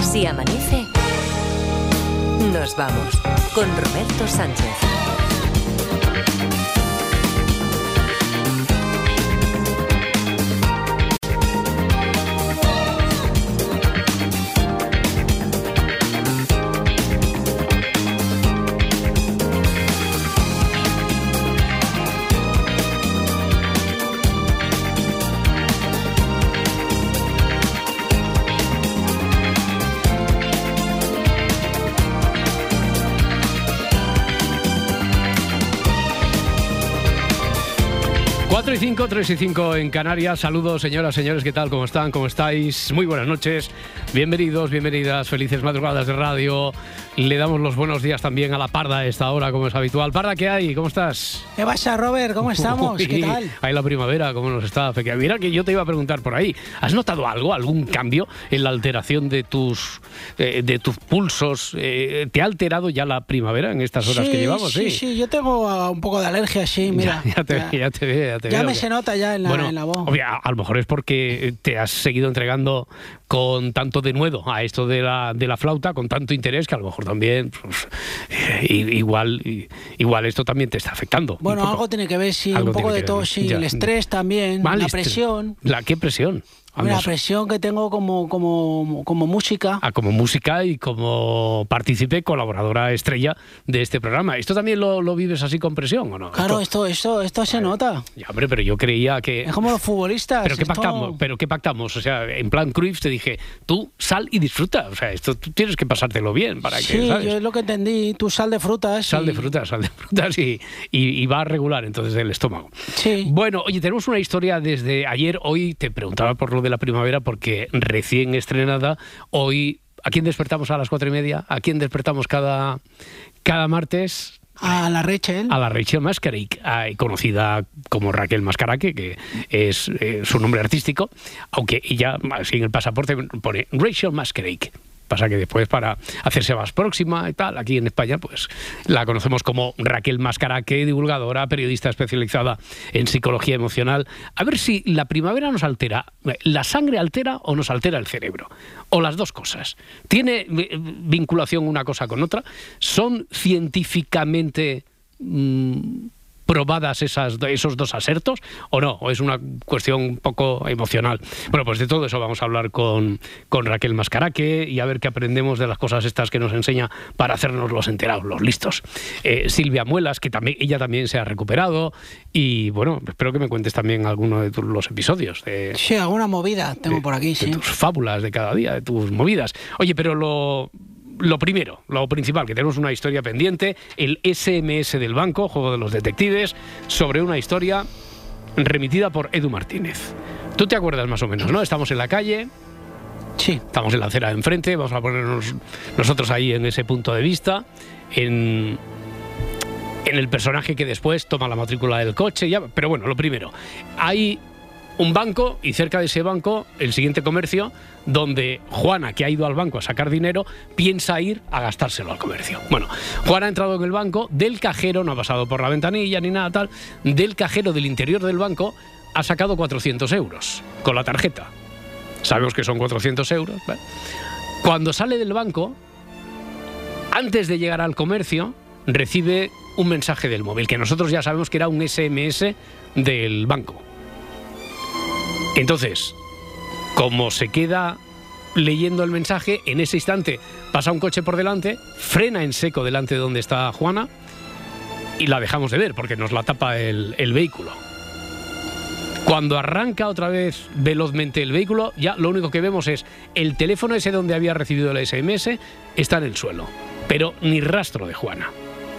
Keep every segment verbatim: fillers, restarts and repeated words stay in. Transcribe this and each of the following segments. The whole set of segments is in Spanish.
Si amanece, nos vamos con Roberto Sánchez. cuatro y cinco, tres y cinco en Canarias. Saludos, señoras, señores, ¿qué tal? ¿Cómo están? ¿Cómo estáis? Muy buenas noches. Bienvenidos, bienvenidas, felices madrugadas de radio. Le damos los buenos días también a la Parda a esta hora, como es habitual. Parda, ¿qué hay? ¿Cómo estás? ¿Qué pasa, Robert? ¿Cómo estamos? Uy, ¿Qué tal? Ahí la primavera, ¿cómo nos está? Mira que yo te iba a preguntar por ahí. ¿Has notado algo, algún cambio en la alteración de tus, eh, de tus pulsos? Eh, ¿Te ha alterado ya la primavera en estas horas sí, que llevamos? Sí, sí, sí, yo tengo uh, un poco de alergia, sí, mira. Ya, ya, te, ya. ya te veo, ya te Ya veo. me se nota ya en la, bueno, en la voz. Obvio, a, a lo mejor es porque te has seguido entregando con tanto denuedo a esto de la, de la flauta, con tanto interés, que a lo mejor también, pues, eh, igual, igual esto también te está afectando. Bueno, algo tiene que ver, sí, algo un poco de todo, sí, ya. El estrés también, Mal, la presión. ¿La qué presión? La presión que tengo como, como, como música. Ah, como música y como partícipe, colaboradora estrella de este programa. ¿Esto también lo, lo vives así con presión o no? Claro, esto, esto, esto, esto se nota. Ya, hombre, pero yo creía que... Es como los futbolistas. ¿Pero qué esto... pactamos? ¿Pero qué pactamos? O sea, en plan Cruyff te dije, tú sal y disfruta. O sea, esto tú tienes que pasártelo bien para sí, que, ¿sabes? Sí, yo es lo que entendí. Tú sal de frutas. Sal y... de frutas, sal de frutas y, y, y va a regular entonces el estómago. Sí. Bueno, oye, tenemos una historia desde ayer. Hoy te preguntaba por lo de la primavera porque que recién estrenada, hoy, ¿a quién despertamos a las cuatro y media? ¿A quién despertamos cada, cada martes? A la Rachel. A la Rachel Mascaraque, conocida como Raquel Mascaraque, que es eh, su nombre artístico, aunque ella, así en el pasaporte, pone Rachel Mascaraque. Pasa que después, para hacerse más próxima y tal, aquí en España, pues la conocemos como Raquel Mascaraque, divulgadora, periodista especializada en psicología emocional. A ver si la primavera nos altera, ¿la sangre altera o nos altera el cerebro? O las dos cosas. ¿Tiene vinculación una cosa con otra? ¿Son científicamente mmm, probadas esas, esos dos asertos o no? ¿O es una cuestión un poco emocional? Bueno, pues de todo eso vamos a hablar con, con Raquel Mascaraque y a ver qué aprendemos de las cosas estas que nos enseña para hacernos los enterados, los listos. Eh, Silvia Muelas, que también ella también se ha recuperado y bueno, espero que me cuentes también alguno de tus, los episodios. De, sí, alguna movida tengo de, por aquí, de sí. tus fábulas de cada día, de tus movidas. Oye, pero lo... Lo primero, lo principal, que tenemos una historia pendiente, el ese eme ese del banco, juego de los detectives, sobre una historia remitida por Edu Martínez. Tú te acuerdas más o menos, ¿no? Estamos en la calle, sí, estamos en la acera de enfrente, vamos a ponernos nosotros ahí en ese punto de vista, en, en el personaje que después toma la matrícula del coche, ya, pero bueno, lo primero, hay un banco y cerca de ese banco el siguiente comercio donde Juana, que ha ido al banco a sacar dinero, piensa ir a gastárselo al comercio. Bueno, Juana ha entrado en el banco, del cajero, no ha pasado por la ventanilla ni nada tal, del cajero del interior del banco ha sacado cuatrocientos euros con la tarjeta. Sabemos que son cuatrocientos euros. ¿Vale? Cuando sale del banco, antes de llegar al comercio, recibe un mensaje del móvil, que nosotros ya sabemos que era un ese eme ese del banco. Entonces, como se queda leyendo el mensaje, en ese instante pasa un coche por delante, frena en seco delante de donde está Juana y la dejamos de ver porque nos la tapa el, el vehículo. Cuando arranca otra vez velozmente el vehículo, ya lo único que vemos es el teléfono ese donde había recibido el ese eme ese está en el suelo, pero ni rastro de Juana.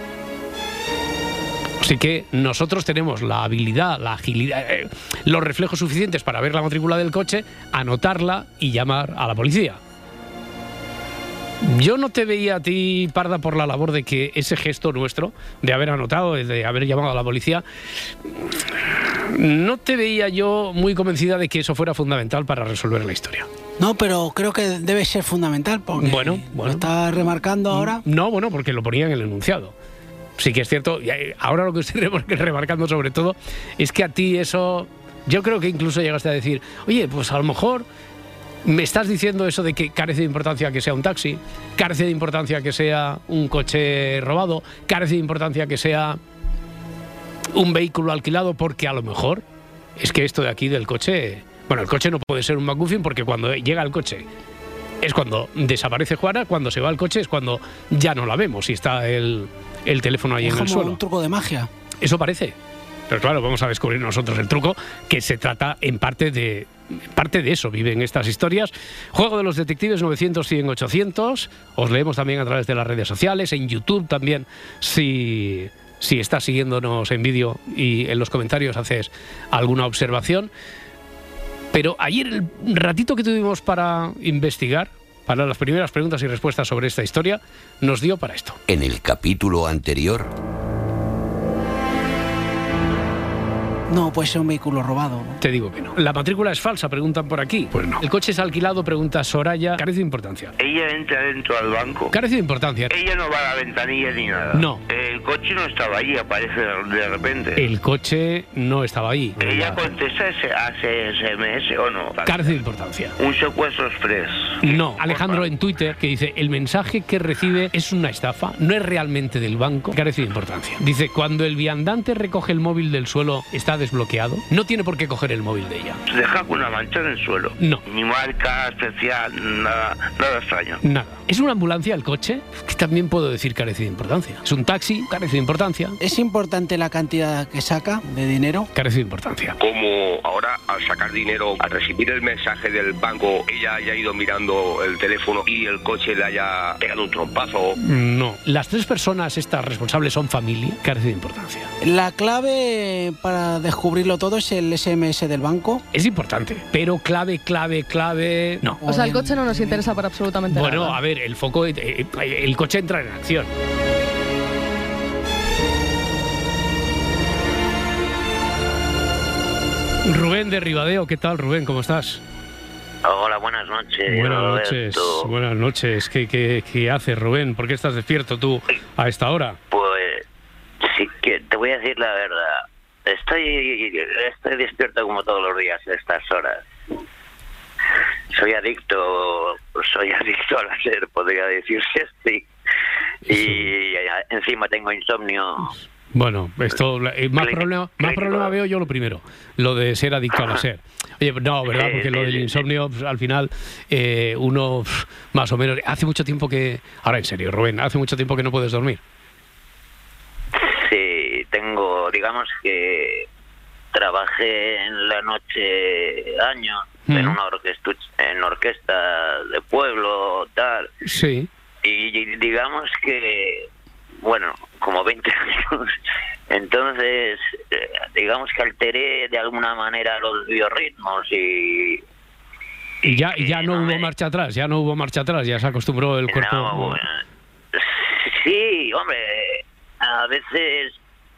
Así que nosotros tenemos la habilidad, la agilidad, eh, los reflejos suficientes para ver la matrícula del coche, anotarla y llamar a la policía. Yo no te veía a ti, Parda, por la labor de que ese gesto nuestro, de haber anotado, de haber llamado a la policía, no te veía yo muy convencida de que eso fuera fundamental para resolver la historia. No, pero creo que debe ser fundamental, porque bueno, bueno. lo estás remarcando ahora. No, bueno, porque lo ponía en el enunciado. Sí que es cierto, y ahora lo que estoy remarcando sobre todo es que a ti eso, yo creo que incluso llegaste a decir, oye, pues a lo mejor ¿Me estás diciendo eso de que carece de importancia que sea un taxi? ¿Carece de importancia que sea un coche robado? ¿Carece de importancia que sea un vehículo alquilado? Porque a lo mejor es que esto de aquí del coche... Bueno, el coche no puede ser un MacGuffin porque cuando llega el coche es cuando desaparece Juana, cuando se va el coche es cuando ya no la vemos y está el, el teléfono ahí es en el como suelo. Un truco de magia. Eso parece. Pero claro, vamos a descubrir nosotros el truco, que se trata en parte de... Parte de eso viven estas historias. Juego de los detectives novecientos, cien, ochocientos. Os leemos también a través de las redes sociales, en YouTube también, si, si estás siguiéndonos en vídeo y en los comentarios haces alguna observación. Pero ayer el ratito que tuvimos para investigar, para las primeras preguntas y respuestas sobre esta historia, nos dio para esto. En el capítulo anterior... No, puede ser un vehículo robado. Te digo que no. ¿La matrícula es falsa? Preguntan por aquí. Pues no. ¿El coche es alquilado? Pregunta Soraya. Carece de importancia. Ella entra dentro al banco. Carece de importancia. Ella no va a la ventanilla ni nada. No. El coche no estaba ahí, aparece de repente. El coche no estaba ahí. Ella contesta ese, hace S M S o no. Carece de importancia. Un secuestro express. No. Alejandro en Twitter que dice: el mensaje que recibe es una estafa, no es realmente del banco. Carece de importancia. Dice: cuando el viandante recoge el móvil del suelo, está desbloqueado. No tiene por qué coger el móvil de ella. Deja con una mancha en el suelo. No. Ni marca especial, nada, nada extraño. Nada. ¿Es una ambulancia el coche? Que también puedo decir carece de importancia. ¿Es un taxi? Carece de importancia. ¿Es importante la cantidad que saca de dinero? Carece de importancia. Como ahora al sacar dinero, al recibir el mensaje del banco, ella haya ido mirando el teléfono y el coche le haya pegado un trompazo. No. ¿Las tres personas estas responsables son familia? Carece de importancia. ¿La clave para descubrirlo todo es el S M S del banco? Es importante, pero clave, clave, clave... No. O sea, el coche no nos interesa para absolutamente bueno, nada. Bueno, a ver, el foco... Eh, el coche entra en acción. Rubén de Ribadeo, ¿qué tal, Rubén? ¿Cómo estás? Hola, buenas noches. Buenas noches, Roberto. buenas noches. ¿Qué, qué, qué haces, Rubén? ¿Por qué estás despierto tú a esta hora? Pues sí, que te voy a decir la verdad. Estoy, estoy despierto como todos los días a estas horas. Soy adicto, soy adicto al hacer, podría decirse así. Y encima tengo insomnio. Bueno, esto eh, más Clínico, problema, más problema veo yo lo primero, lo de ser adicto al hacer. Oye, no, ¿verdad? Sí, Porque sí, lo del sí, insomnio, pues, al final, eh, uno pff, más o menos... Hace mucho tiempo que... Ahora, en serio, Rubén, hace mucho tiempo que no puedes dormir. Sí, tengo, digamos que trabajé en la noche años mm. en una orquesta, en orquesta de pueblo, tal. Sí. Y digamos que, bueno, como veinte años, entonces, eh, digamos que alteré de alguna manera los biorritmos y... Y ya, y ya no, no hubo me... marcha atrás, ya no hubo marcha atrás, ya se acostumbró el cuerpo... No, bueno, sí, hombre, a veces...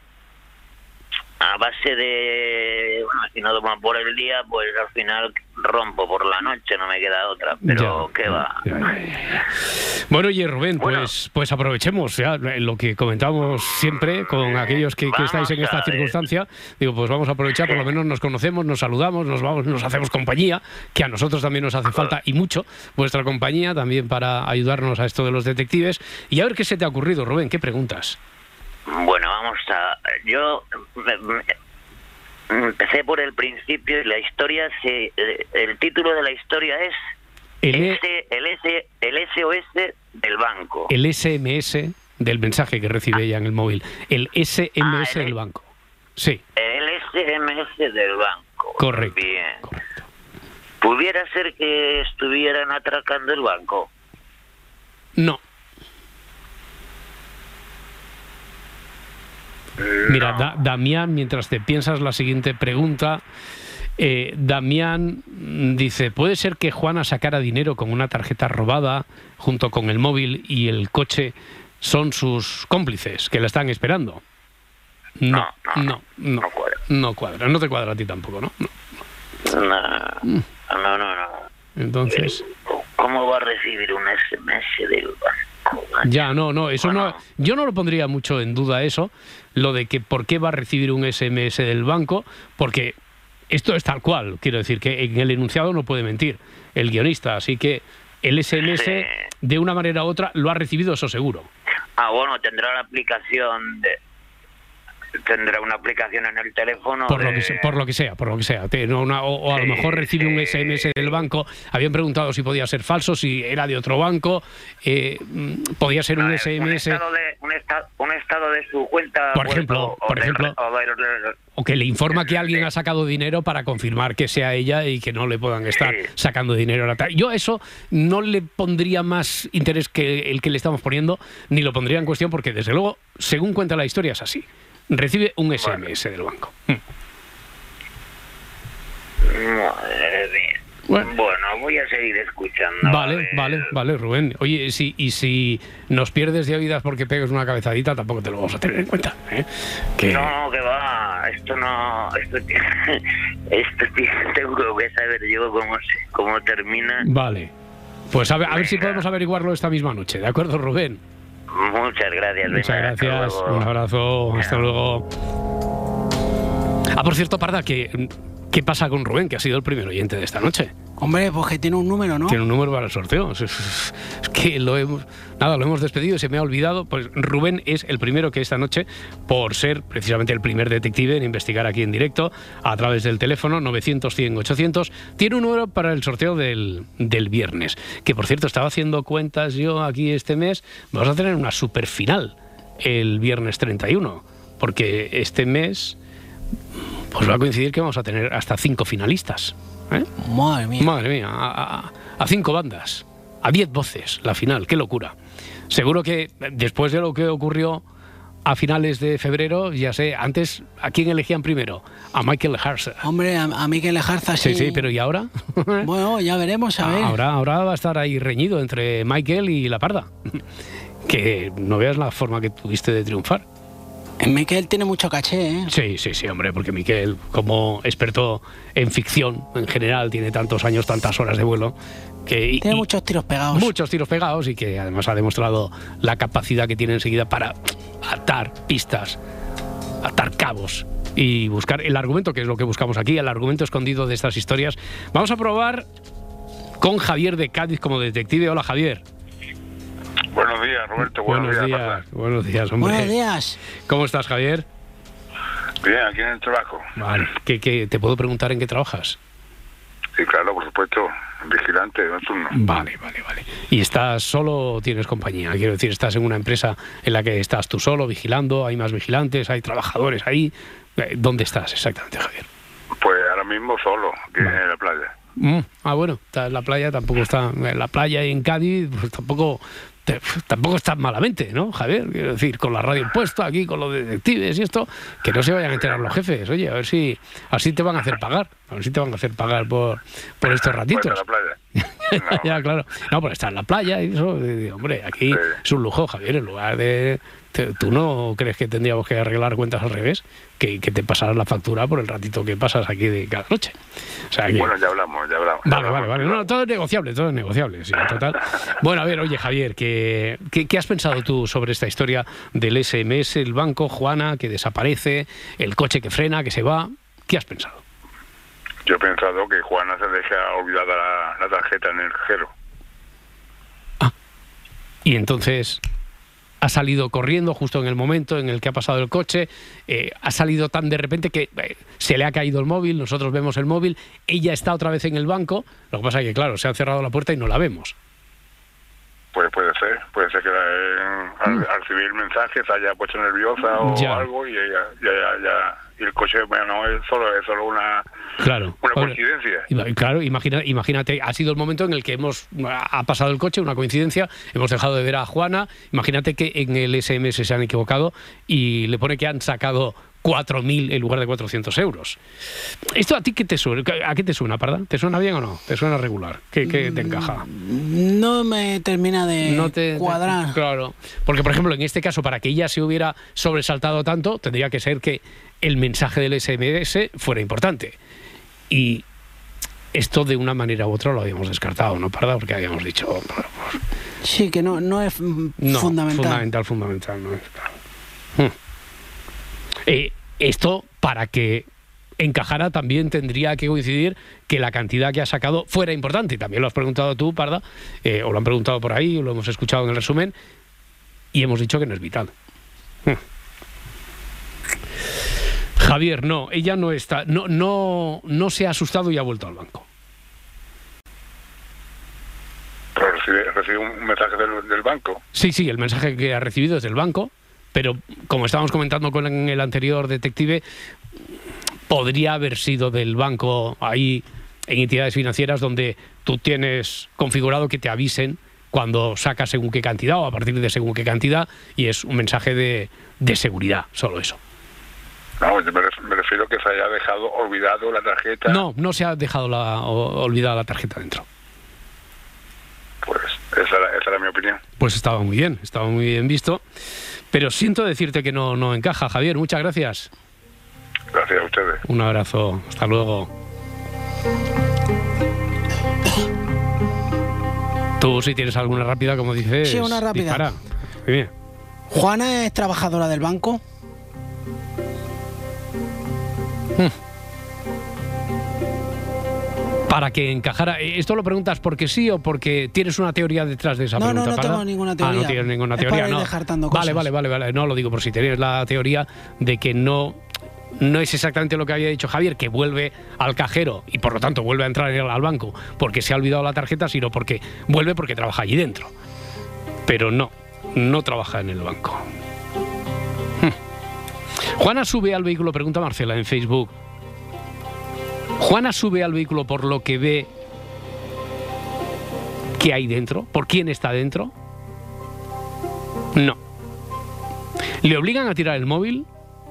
A base de, bueno, si no tomo por el día, pues al final rompo por la noche, no me queda otra, pero ya, qué va. Ya, ya, ya. Bueno, oye, Rubén, bueno, pues, pues aprovechemos ya lo que comentamos siempre con aquellos que, que estáis en esta circunstancia. Digo, pues vamos a aprovechar, por lo menos nos conocemos, nos saludamos, nos vamos, nos hacemos compañía, que a nosotros también nos hace falta y mucho vuestra compañía también para ayudarnos a esto de los detectives. Y a ver qué se te ha ocurrido, Rubén, ¿qué preguntas? Bueno, vamos a... Yo empecé por el principio y la historia se... El título de la historia es el, S, el, S, el S O S del banco. El S M S del mensaje que recibe ah. ella en el móvil. El S M S ah, el, del banco. Sí. El S M S del banco. Correcto. Bien. Correcto. ¿Pudiera ser que estuvieran atracando el banco? No. Mira, da, Damián, mientras te piensas la siguiente pregunta, eh, Damián dice, ¿puede ser que Juana sacara dinero con una tarjeta robada junto con el móvil y el coche son sus cómplices que la están esperando? No, no, no, no, no cuadra. No cuadra, no te cuadra a ti tampoco, ¿no? No, no, no, no. no. Entonces... ¿Cómo va a recibir un S M S del banco? Ya, no, no, eso bueno. no... Yo no lo pondría mucho en duda eso, lo de que por qué va a recibir un S M S del banco, porque esto es tal cual, quiero decir que en el enunciado no puede mentir el guionista, así que el S M S sí. de una manera u otra lo ha recibido, eso seguro. Ah, bueno, tendrá la aplicación de... tendrá una aplicación en el teléfono por de... lo que sea, por lo que sea por lo que sea una, o, o a sí, lo mejor recibe sí. un S M S del banco. Habían preguntado si podía ser falso, si era de otro banco, eh, podía ser un ah, S M S un estado, de, un, esta, un estado de su cuenta, por ejemplo, o, por o ejemplo de, o, de, o que le informa que alguien ha sacado dinero para confirmar que sea ella y que no le puedan estar sí. sacando dinero a la tarde. Yo a eso no le pondría más interés que el que le estamos poniendo, ni lo pondría en cuestión, porque desde luego, según cuenta la historia, es así. Recibe un S M S del banco. Madre mía. Bueno. bueno, voy a seguir escuchando. Vale, vale, vale, Rubén. Oye, si, y si nos pierdes de oídas porque pegues una cabezadita, tampoco te lo vamos a tener en cuenta, ¿eh? Que... No, que va. Esto no... Esto, esto tengo que saber yo cómo, se, cómo termina. Vale. Pues a ver, a ver si podemos averiguarlo esta misma noche. ¿De acuerdo, Rubén? Muchas gracias. Muchas venga, gracias. Un abrazo. Hasta luego. Ah, por cierto, Parda, que... ¿qué pasa con Rubén, que ha sido el primer oyente de esta noche? Hombre, pues que tiene un número, ¿no? Tiene un número para el sorteo. Es, es, es que lo hemos... Nada, lo hemos despedido y se me ha olvidado. Pues Rubén es el primero que esta noche, por ser precisamente el primer detective en investigar aquí en directo, a través del teléfono novecientos cien ochocientos, tiene un número para el sorteo del, del viernes. Que, por cierto, estaba haciendo cuentas yo aquí este mes. Vamos a tener una super final el viernes treinta y uno. Porque este mes... pues va a coincidir que vamos a tener hasta cinco finalistas. ¿eh? Madre mía. Madre mía, a, a, a cinco bandas, a diez voces, la final, qué locura. Seguro que después de lo que ocurrió a finales de febrero, ya sé, antes, ¿a quién elegían primero? A Michael Lejarza. Hombre, a, a Michael Lejarza sí. Sí, sí, pero ¿y ahora? Bueno, ya veremos, a ver. Ahora, ahora va a estar ahí reñido entre Michael y la Parda. Que no veas la forma que tuviste de triunfar. Miquel tiene mucho caché, ¿eh? Sí, sí, sí, hombre, porque Miquel, como experto en ficción en general, tiene tantos años, tantas horas de vuelo, que... Tiene y, muchos tiros pegados. Muchos tiros pegados y que además ha demostrado la capacidad que tiene enseguida para atar pistas, atar cabos y buscar el argumento, que es lo que buscamos aquí, el argumento escondido de estas historias. Vamos a probar con Javier de Cádiz como detective. Hola, Javier. Buenos días, Roberto. Buenos, buenos días, días buenos días, hombre. Buenos días. ¿Cómo estás, Javier? Bien, aquí en el trabajo. Vale. ¿Qué, qué, ¿Te puedo preguntar en qué trabajas? Sí, claro, por supuesto. Vigilante nocturno. Vale, vale, vale. ¿Y estás solo o tienes compañía? Quiero decir, ¿estás en una empresa en la que estás tú solo vigilando? ¿Hay más vigilantes? ¿Hay trabajadores ahí? ¿Dónde estás exactamente, Javier? Pues ahora mismo solo, aquí vale. en la playa. Mm, ah, bueno, está en la playa, tampoco está... En la playa y en Cádiz, pues tampoco... Te, tampoco estás malamente, ¿no, Javier? Quiero decir, con la radio puesta aquí, con los detectives y esto, que no se vayan a enterar los jefes. Oye, a ver si así te van a hacer pagar. A ver si te van a hacer pagar por, por estos ratitos. Pues en la playa. No. Ya, claro. No, por estar en la playa y eso. Hombre, aquí sí. Es un lujo, Javier, en lugar de... Te, ¿Tú no crees que tendríamos que arreglar cuentas al revés? Que, que te pasaras la factura por el ratito que pasas aquí de cada noche. O sea, que... Bueno, ya hablamos, ya hablamos. Vale, vale, vale. No, todo es negociable, todo es negociable, sí, total. Bueno, a ver, oye, Javier, ¿qué, qué, ¿qué has pensado tú sobre esta historia del S M S, el banco, Juana, que desaparece, el coche que frena, que se va? ¿Qué has pensado? Yo he pensado que Juana se deja olvidada la, la tarjeta en el cajero. Ah, y entonces... ha salido corriendo justo en el momento en el que ha pasado el coche, eh, ha salido tan de repente que eh, se le ha caído el móvil, nosotros vemos el móvil, ella está otra vez en el banco, lo que pasa es que, claro, se ha cerrado la puerta y no la vemos. Pues puede ser, puede ser que eh, al, mm. al recibir el mensaje se haya puesto nerviosa o ya. algo y ella, ya, ya, ya, y el coche, bueno, es solo, es solo una, claro. una coincidencia. Claro, imagina, imagínate, ha sido el momento en el que hemos ha pasado el coche, una coincidencia, hemos dejado de ver a Juana, imagínate que en el S M S se han equivocado y le pone que han sacado cuatro mil en lugar de cuatrocientos euros. ¿Esto a ti qué te suena? ¿A qué te suena, Parda? ¿Te suena bien o no? ¿Te suena regular? ¿Qué, qué te encaja? No me termina de no te, cuadrar. Te, claro. Porque, por ejemplo, en este caso, para que ella se hubiera sobresaltado tanto, tendría que ser que el mensaje del S M S fuera importante. Y esto de una manera u otra lo habíamos descartado, ¿no, Parda? Porque habíamos dicho... Bueno, pues, sí, que no, no es no, fundamental. fundamental, fundamental, no es claro. Hmm. Eh, esto para que en Cajara también tendría que coincidir que la cantidad que ha sacado fuera importante. También lo has preguntado tú, Parda, eh, o lo han preguntado por ahí, o lo hemos escuchado en el resumen, y hemos dicho que no es vital. Hmm. Javier, no, ella no está, no, no, no se ha asustado y ha vuelto al banco. Pero recibe, recibe un mensaje del, del banco. Sí, sí, el mensaje que ha recibido es del banco, pero como estábamos comentando con el anterior detective, podría haber sido del banco ahí en entidades financieras donde tú tienes configurado que te avisen cuando sacas según qué cantidad o a partir de según qué cantidad, y es un mensaje de, de seguridad, solo eso. No, me refiero a que se haya dejado olvidado la tarjeta. No, no se ha dejado la, o, olvidada la tarjeta dentro. Pues esa era, esa era mi opinión. Pues estaba muy bien, estaba muy bien visto. Pero siento decirte que no, no encaja, Javier. Muchas gracias. Gracias a ustedes. Un abrazo. Hasta luego. Tú, si tienes alguna rápida, como dices... Sí, una rápida. Dispara. Bien. ¿Juana es trabajadora del banco? Para que encajara... ¿Esto lo preguntas porque sí o porque tienes una teoría detrás de esa no, pregunta? No, no ¿Para? tengo ninguna teoría. Ah, no tienes ninguna teoría. Es para ir no. descartando Vale, cosas. vale, vale, vale. No, lo digo por si tienes la teoría de que no... No es exactamente lo que había dicho Javier, que vuelve al cajero y por lo tanto vuelve a entrar al banco porque se ha olvidado la tarjeta, sino porque vuelve porque trabaja allí dentro. Pero no, no trabaja en el banco. Hmm. Juana sube al vehículo, pregunta Marcela en Facebook. ¿Juana sube al vehículo por lo que ve que hay dentro? ¿Por quién está dentro? No. ¿Le obligan a tirar el móvil?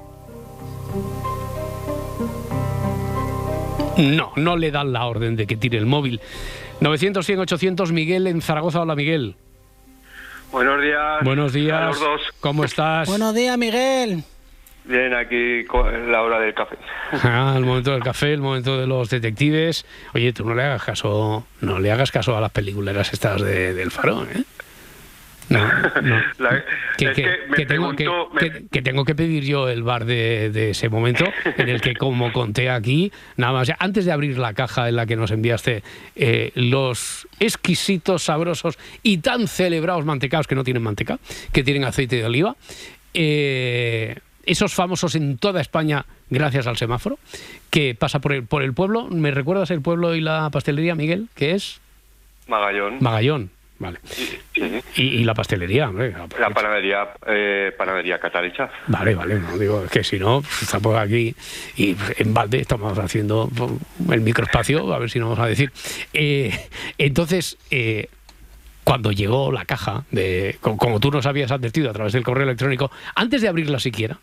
No, no le dan la orden de que tire el móvil. novecientos, cien, ochocientos, Miguel en Zaragoza. Hola, Miguel. Buenos días. Buenos días. A los dos. ¿Cómo estás? Buenos días, Miguel. Bien, aquí con la hora del café. Ah, el momento del café, el momento de los detectives. Oye, tú no le hagas caso, no le hagas caso a las peliculeras estas de, del Faro, ¿eh? No, no. La, que, es que, que, me que, tengo, preguntó, que, me... que, que tengo que pedir yo el bar de, de ese momento en el que, como conté aquí, nada más, antes de abrir la caja en la que nos enviaste eh, los exquisitos, sabrosos y tan celebrados mantecados que no tienen manteca, que tienen aceite de oliva, eh, esos famosos en toda España gracias al semáforo, que pasa por el, por el pueblo. ¿Me recuerdas el pueblo y la pastelería, Miguel? ¿Qué es? Magallón. Magallón. Vale. Sí, sí. Y, y la pastelería, hombre. La panadería, eh, panadería Cataricha. Vale, vale, no digo, es que si no, pues, estamos aquí y en balde estamos haciendo el microespacio, a ver si nos vamos a decir. Eh, entonces, eh, cuando llegó la caja, de, como tú nos habías advertido a través del correo electrónico, antes de abrirla siquiera,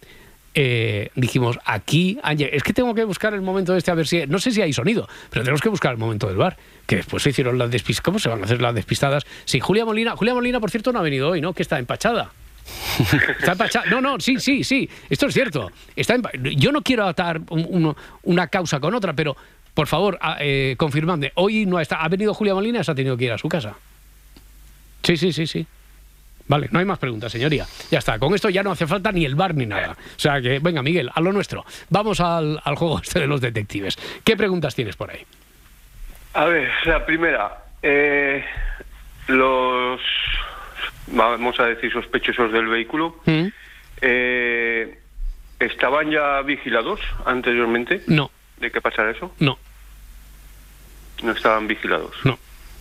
Eh, dijimos, aquí es que tengo que buscar el momento este a ver si, no sé si hay sonido, pero tenemos que buscar el momento del bar, que después se hicieron las despistadas. ¿Cómo se van a hacer las despistadas? Sí, Julia Molina, Julia Molina, por cierto, no ha venido hoy, ¿no? Que está empachada. Está empachada. No, no, sí, sí, sí, esto es cierto. Está empa... Yo no quiero atar un, un, una causa con otra, pero por favor, eh, confirmadme, hoy no está, ha venido Julia Molina, se ha tenido que ir a su casa. Sí, sí, sí, sí. Vale, no hay más preguntas, señoría. Ya está, con esto ya no hace falta ni el bar ni nada. O sea que, venga, Miguel, a lo nuestro. Vamos al, al juego este de los detectives. ¿Qué preguntas tienes por ahí? A ver, la primera. Eh, los, vamos a decir, sospechosos del vehículo, ¿Mm? eh, ¿estaban ya vigilados anteriormente? No. ¿De qué pasara eso? No. No estaban vigilados. No.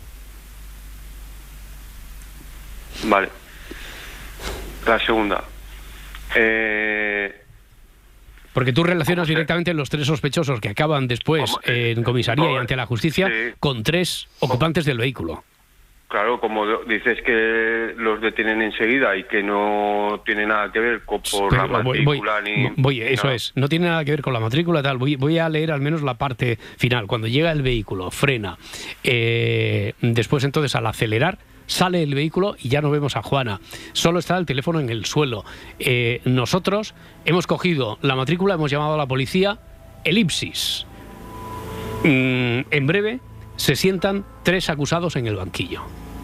Vale. La segunda. Eh... Porque tú relacionas directamente los tres sospechosos que acaban después eh, en comisaría no, y ante la justicia sí. con tres ocupantes del vehículo. Claro, como dices que los detienen enseguida y que no tiene nada que ver con por Pero, la matrícula voy, ni... Voy, eso nada. es, no tiene nada que ver con la matrícula tal. Voy, voy a leer al menos la parte final. Cuando llega el vehículo, frena. Eh, después entonces al acelerar, sale el vehículo y ya no vemos a Juana. Solo está el teléfono en el suelo. Eh, nosotros hemos cogido la matrícula, hemos llamado a la policía. Elipsis. Mm, en breve se sientan tres acusados en el banquillo.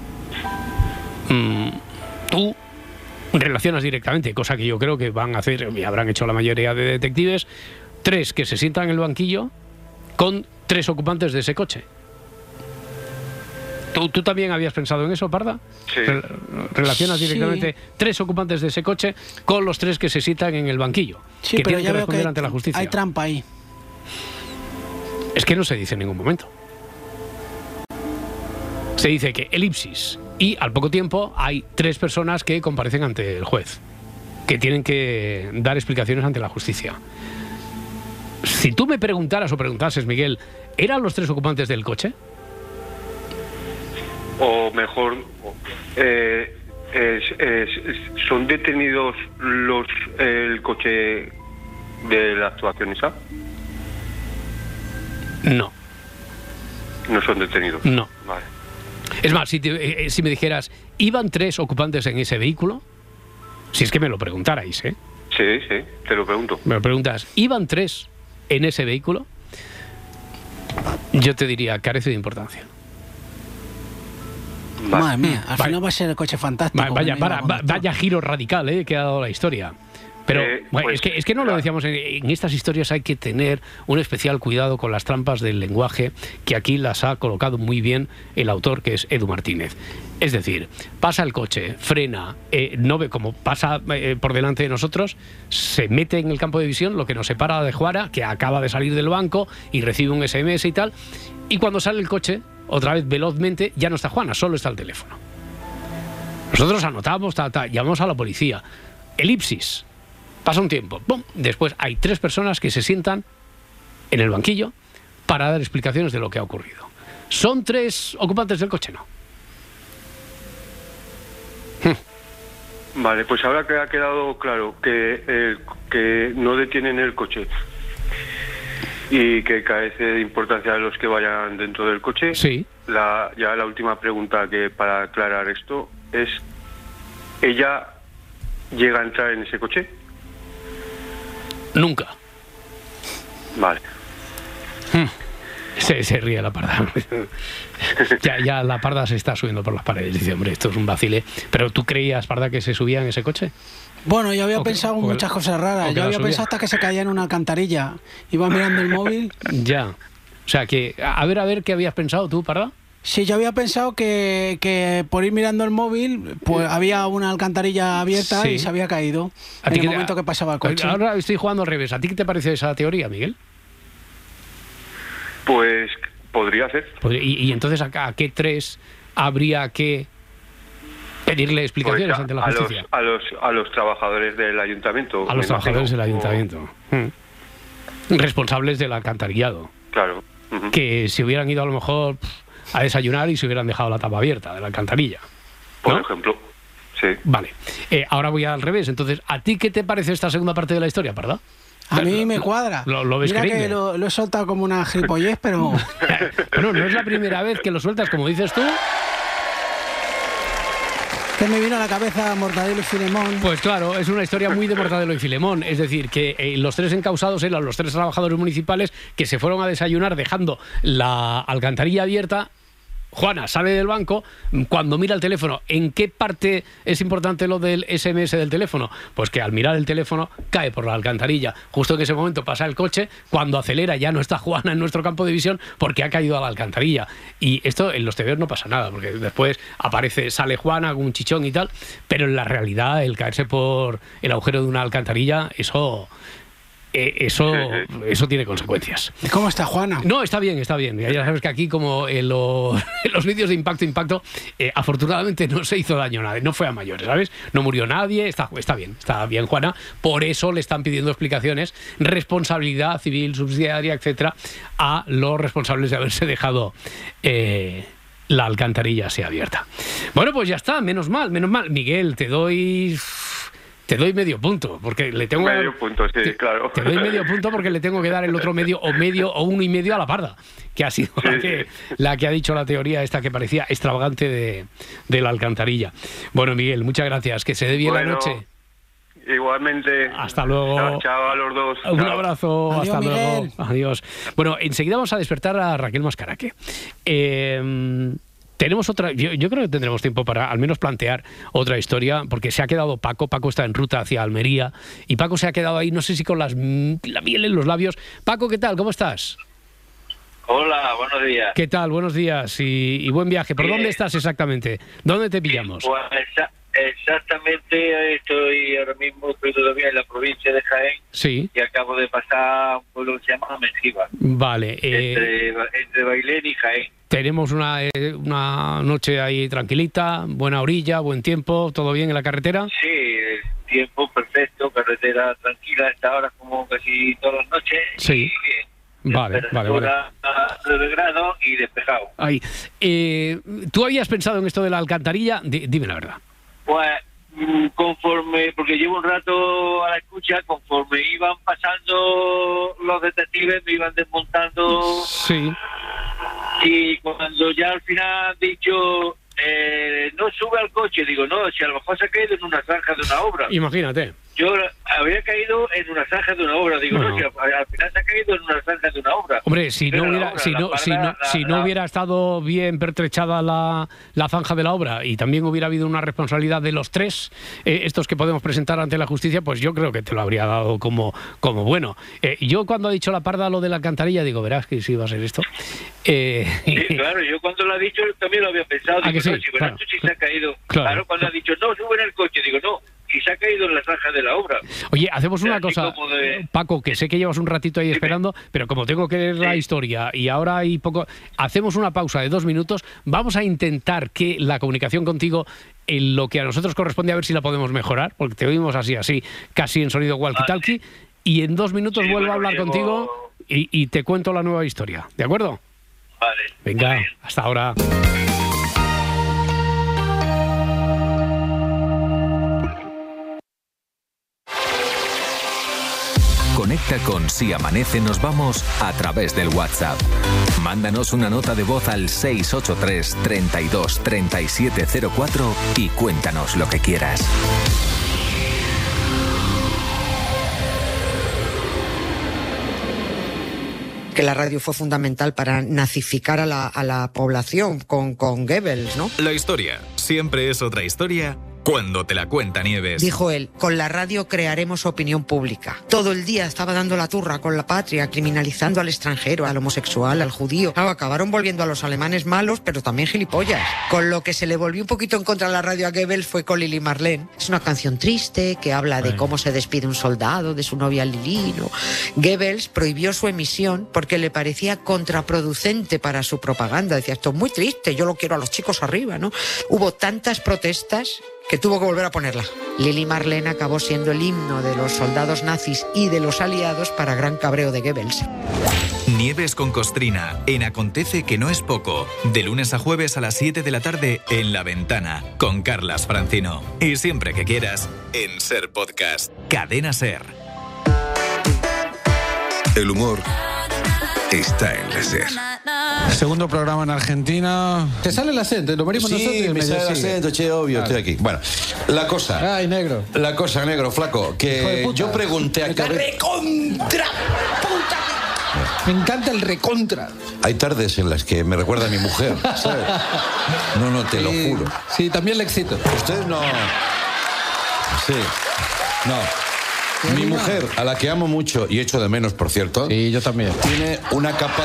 Mm, tú relacionas directamente, cosa que yo creo que van a hacer y habrán hecho la mayoría de detectives, tres que se sientan en el banquillo con tres ocupantes de ese coche. ¿Tú, ¿Tú también habías pensado en eso, Parda? Sí. Relacionas directamente sí. tres ocupantes de ese coche con los tres que se sientan en el banquillo. Sí, que pero tienen ya que veo responder que ante la justicia. Hay trampa ahí. Es que no se dice en ningún momento. Se dice que elipsis y al poco tiempo hay tres personas que comparecen ante el juez, que tienen que dar explicaciones ante la justicia. Si tú me preguntaras o preguntases, Miguel, ¿eran los tres ocupantes del coche? O mejor, eh, es, es, ¿son detenidos los el coche de la actuación esa? No. No son detenidos. No. Vale. Es más, si, te, eh, si me dijeras, ¿iban tres ocupantes en ese vehículo? Si es que me lo preguntarais, ¿eh? Sí, sí, te lo pregunto. Me lo preguntas, ¿iban tres en ese vehículo? Yo te diría, carece de importancia. Vale. Madre mía, al vale. final va a ser el coche fantástico. Va, vaya, para, va, vaya giro radical eh, que ha dado la historia. Pero eh, bueno, pues, es, que, es que no claro. lo decíamos, en, en estas historias hay que tener un especial cuidado con las trampas del lenguaje, que aquí las ha colocado muy bien el autor, que es Edu Martínez. Es decir, pasa el coche, frena, eh, no ve como pasa eh, por delante de nosotros, se mete en el campo de visión, lo que nos separa de Juana, que acaba de salir del banco y recibe un ese eme ese y tal, y cuando sale el coche, otra vez velozmente, ya no está Juana, solo está el teléfono. Nosotros anotamos, ta, ta, llamamos a la policía. Elipsis. Pasa un tiempo. ¡Bum! Después hay tres personas que se sientan en el banquillo para dar explicaciones de lo que ha ocurrido. ¿Son tres ocupantes del coche? No. Vale, pues ahora que ha quedado claro que, eh, que no detienen el coche y que carece de importancia de los que vayan dentro del coche, sí. la, ya la última pregunta que para aclarar esto es, ¿ella llega a entrar en ese coche? Nunca. Vale. Hmm. Se, se ríe la parda. ya, ya la parda se está subiendo por las paredes. Dice, hombre, esto es un vacile. ¿Pero tú creías, Parda, que se subía en ese coche? Bueno, yo había okay. pensado okay. muchas cosas raras. Yo había pensado hasta que se caía en una alcantarilla. Iba mirando el móvil. Ya. O sea, que... A ver, a ver, ¿qué habías pensado tú, Parda? Sí, yo había pensado que, que por ir mirando el móvil, pues había una alcantarilla abierta sí. y se había caído en el momento te, que pasaba el coche. Ahora estoy jugando al revés. ¿A ti qué te parece esa teoría, Miguel? Pues podría ser. ¿Y, y entonces a, a qué tres habría que pedirle explicaciones pues a, ante la justicia? A los, a, los, a los trabajadores del ayuntamiento. A los trabajadores del ayuntamiento. O... Hmm. Responsables del alcantarillado. Claro. Uh-huh. Que si hubieran ido a lo mejor a desayunar y se hubieran dejado la tapa abierta de la alcantarilla, ¿no? Por ejemplo, sí. Vale. Eh, ahora voy al revés. Entonces, ¿a ti qué te parece esta segunda parte de la historia, Parda? A mí me cuadra. ¿Lo, lo ves Mira creíble? que lo, lo he soltado como una gilipollez, pero... Bueno, no es la primera vez que lo sueltas, como dices tú. Que me vino a la cabeza Mortadelo y Filemón. Pues claro, es una historia muy de Mortadelo y Filemón. Es decir, que eh, los tres encausados eran los tres trabajadores municipales que se fueron a desayunar dejando la alcantarilla abierta. Juana sale del banco, cuando mira el teléfono, ¿en qué parte es importante lo del ese eme ese del teléfono? Pues que al mirar el teléfono cae por la alcantarilla. Justo en ese momento pasa el coche, cuando acelera ya no está Juana en nuestro campo de visión porque ha caído a la alcantarilla. Y esto en los tebeos no pasa nada, porque después aparece, sale Juana con un chichón y tal, pero en la realidad el caerse por el agujero de una alcantarilla, eso... Eh, eso, eso tiene consecuencias. ¿Cómo está Juana? No, está bien, está bien. Ya sabes que aquí, como en, lo, en los vídeos de Impacto Impacto, eh, afortunadamente no se hizo daño a nadie, no fue a mayores, ¿sabes? No murió nadie, está, está bien, está bien Juana. Por eso le están pidiendo explicaciones, responsabilidad civil, subsidiaria, etcétera, a los responsables de haberse dejado... Eh, la alcantarilla así abierta. Bueno, pues ya está, menos mal, menos mal. Miguel, te doy... Te doy medio punto, porque le tengo... Medio dar, punto, sí, te, claro. Te doy medio punto porque le tengo que dar el otro medio, o medio, o uno y medio a la Parda, que ha sido sí, la, que, sí. la que ha dicho la teoría esta que parecía extravagante de, de la alcantarilla. Bueno, Miguel, muchas gracias. Que se dé bien bueno, la noche. Igualmente. Hasta luego. Chao, chao a los dos. Un chao. abrazo. Adiós, hasta Miguel. luego. Adiós. Bueno, enseguida vamos a despertar a Raquel Mascaraque. Eh... Tenemos otra, yo, yo creo que tendremos tiempo para al menos plantear otra historia, porque se ha quedado Paco, Paco está en ruta hacia Almería, y Paco se ha quedado ahí, no sé si con las, la miel en los labios. Paco, ¿qué tal? ¿Cómo estás? Hola, buenos días. ¿Qué tal? Buenos días y, y buen viaje. ¿Por Bien. dónde estás exactamente? ¿Dónde te pillamos? Pues exa exactamente, estoy ahora mismo, estoy todavía en la provincia de Jaén. Sí. Y acabo de pasar a un pueblo que se llama Mengibar. Vale. Eh, entre, entre Bailén y Jaén. Tenemos una, eh, una noche ahí tranquilita, buena orilla, buen tiempo, ¿todo bien en la carretera? Sí, el tiempo perfecto, carretera tranquila, esta hora como casi todas las noches. Sí. Y bien. Vale, vale, vale. A nueve grados y despejado. Ahí. Eh, ¿Tú habías pensado en esto de la alcantarilla? D dime la verdad. Pues conforme, porque llevo un rato a la escucha, conforme iban pasando los detectives, me iban desmontando. Sí. Y cuando ya al final han dicho, eh, no sube al coche, digo, no, si a lo mejor se ha caído en una zanja de una obra. Imagínate. Yo había caído en una zanja de una obra, digo, bueno. no, si al, al final se ha caído en una zanja de una obra. Hombre, si no hubiera, obra, si no, parda, si no, la, si no la... hubiera estado bien pertrechada la, la zanja de la obra y también hubiera habido una responsabilidad de los tres, eh, estos que podemos presentar ante la justicia, pues yo creo que te lo habría dado como, como bueno. Eh, yo cuando ha dicho la parda lo de la alcantarilla, digo, verás que sí va a ser esto. Eh... Sí, claro, yo cuando lo ha dicho también lo había pensado, digo, que sí? no, si, claro. si se ha caído. Claro, claro cuando claro. ha dicho, no, sube en el coche, digo, no. Y se ha caído en la zanja de la obra. Oye, hacemos una Así cosa, de... Paco, que sé que llevas un ratito ahí esperando, sí, pero como tengo que leer sí. la historia y ahora hay poco, hacemos una pausa de dos minutos, vamos a intentar que la comunicación contigo, en lo que a nosotros corresponde, a ver si la podemos mejorar, porque te oímos así, así, casi en sonido walkie-talkie, ah, sí. y en dos minutos sí, vuelvo bueno, a hablar llevo... contigo y, y te cuento la nueva historia, ¿de acuerdo? Vale. Venga, hasta ahora. Conecta con Si Amanece Nos Vamos a través del WhatsApp. Mándanos una nota de voz al seis ocho tres, treinta y dos, treinta y siete cero cuatro y cuéntanos lo que quieras. Que la radio fue fundamental para nazificar a la, a la población con, con Goebbels, ¿no? La historia siempre es otra historia cuando te la cuenta Nieves. Dijo él, con la radio crearemos opinión pública. Todo el día estaba dando la turra con la patria, criminalizando al extranjero, al homosexual, al judío. Claro, acabaron volviendo a los alemanes malos, pero también gilipollas. Con lo que se le volvió un poquito en contra de la radio a Goebbels fue con Lili Marlene. Es una canción triste que habla de cómo se despide un soldado de su novia Lili, ¿no? Goebbels prohibió su emisión porque le parecía contraproducente para su propaganda. Decía, esto es muy triste, yo lo quiero a los chicos arriba, ¿no? Hubo tantas protestas que tuvo que volver a ponerla. Lili Marlene acabó siendo el himno de los soldados nazis y de los aliados para gran cabreo de Goebbels. Nieves con Costrina, en Acontece que no es poco, de lunes a jueves a las siete de la tarde en La Ventana, con Carlas Francino. Y siempre que quieras, en Ser Podcast. Cadena Ser. El humor está en la Ser. Segundo programa en Argentina. ¿Te sale el acento? Lo venimos sí, nosotros y me sale el acento, che, obvio, claro. Estoy aquí. Bueno, la cosa. Ay, negro. La cosa, negro, flaco, que yo pregunté a cada recontra puta. Me encanta el recontra. Hay tardes en las que me recuerda a mi mujer, ¿sabes? No, no, te sí, lo juro. Sí, también le excito. Ustedes no. Sí. No. Mi mujer, a la que amo mucho y echo de menos, por cierto. Sí, yo también. Tiene una capa.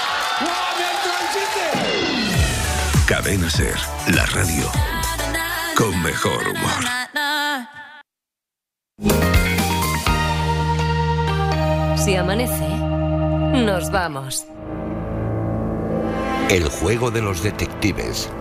Cadena Ser, la radio con mejor humor. Si amanece, nos vamos. El juego de los detectives.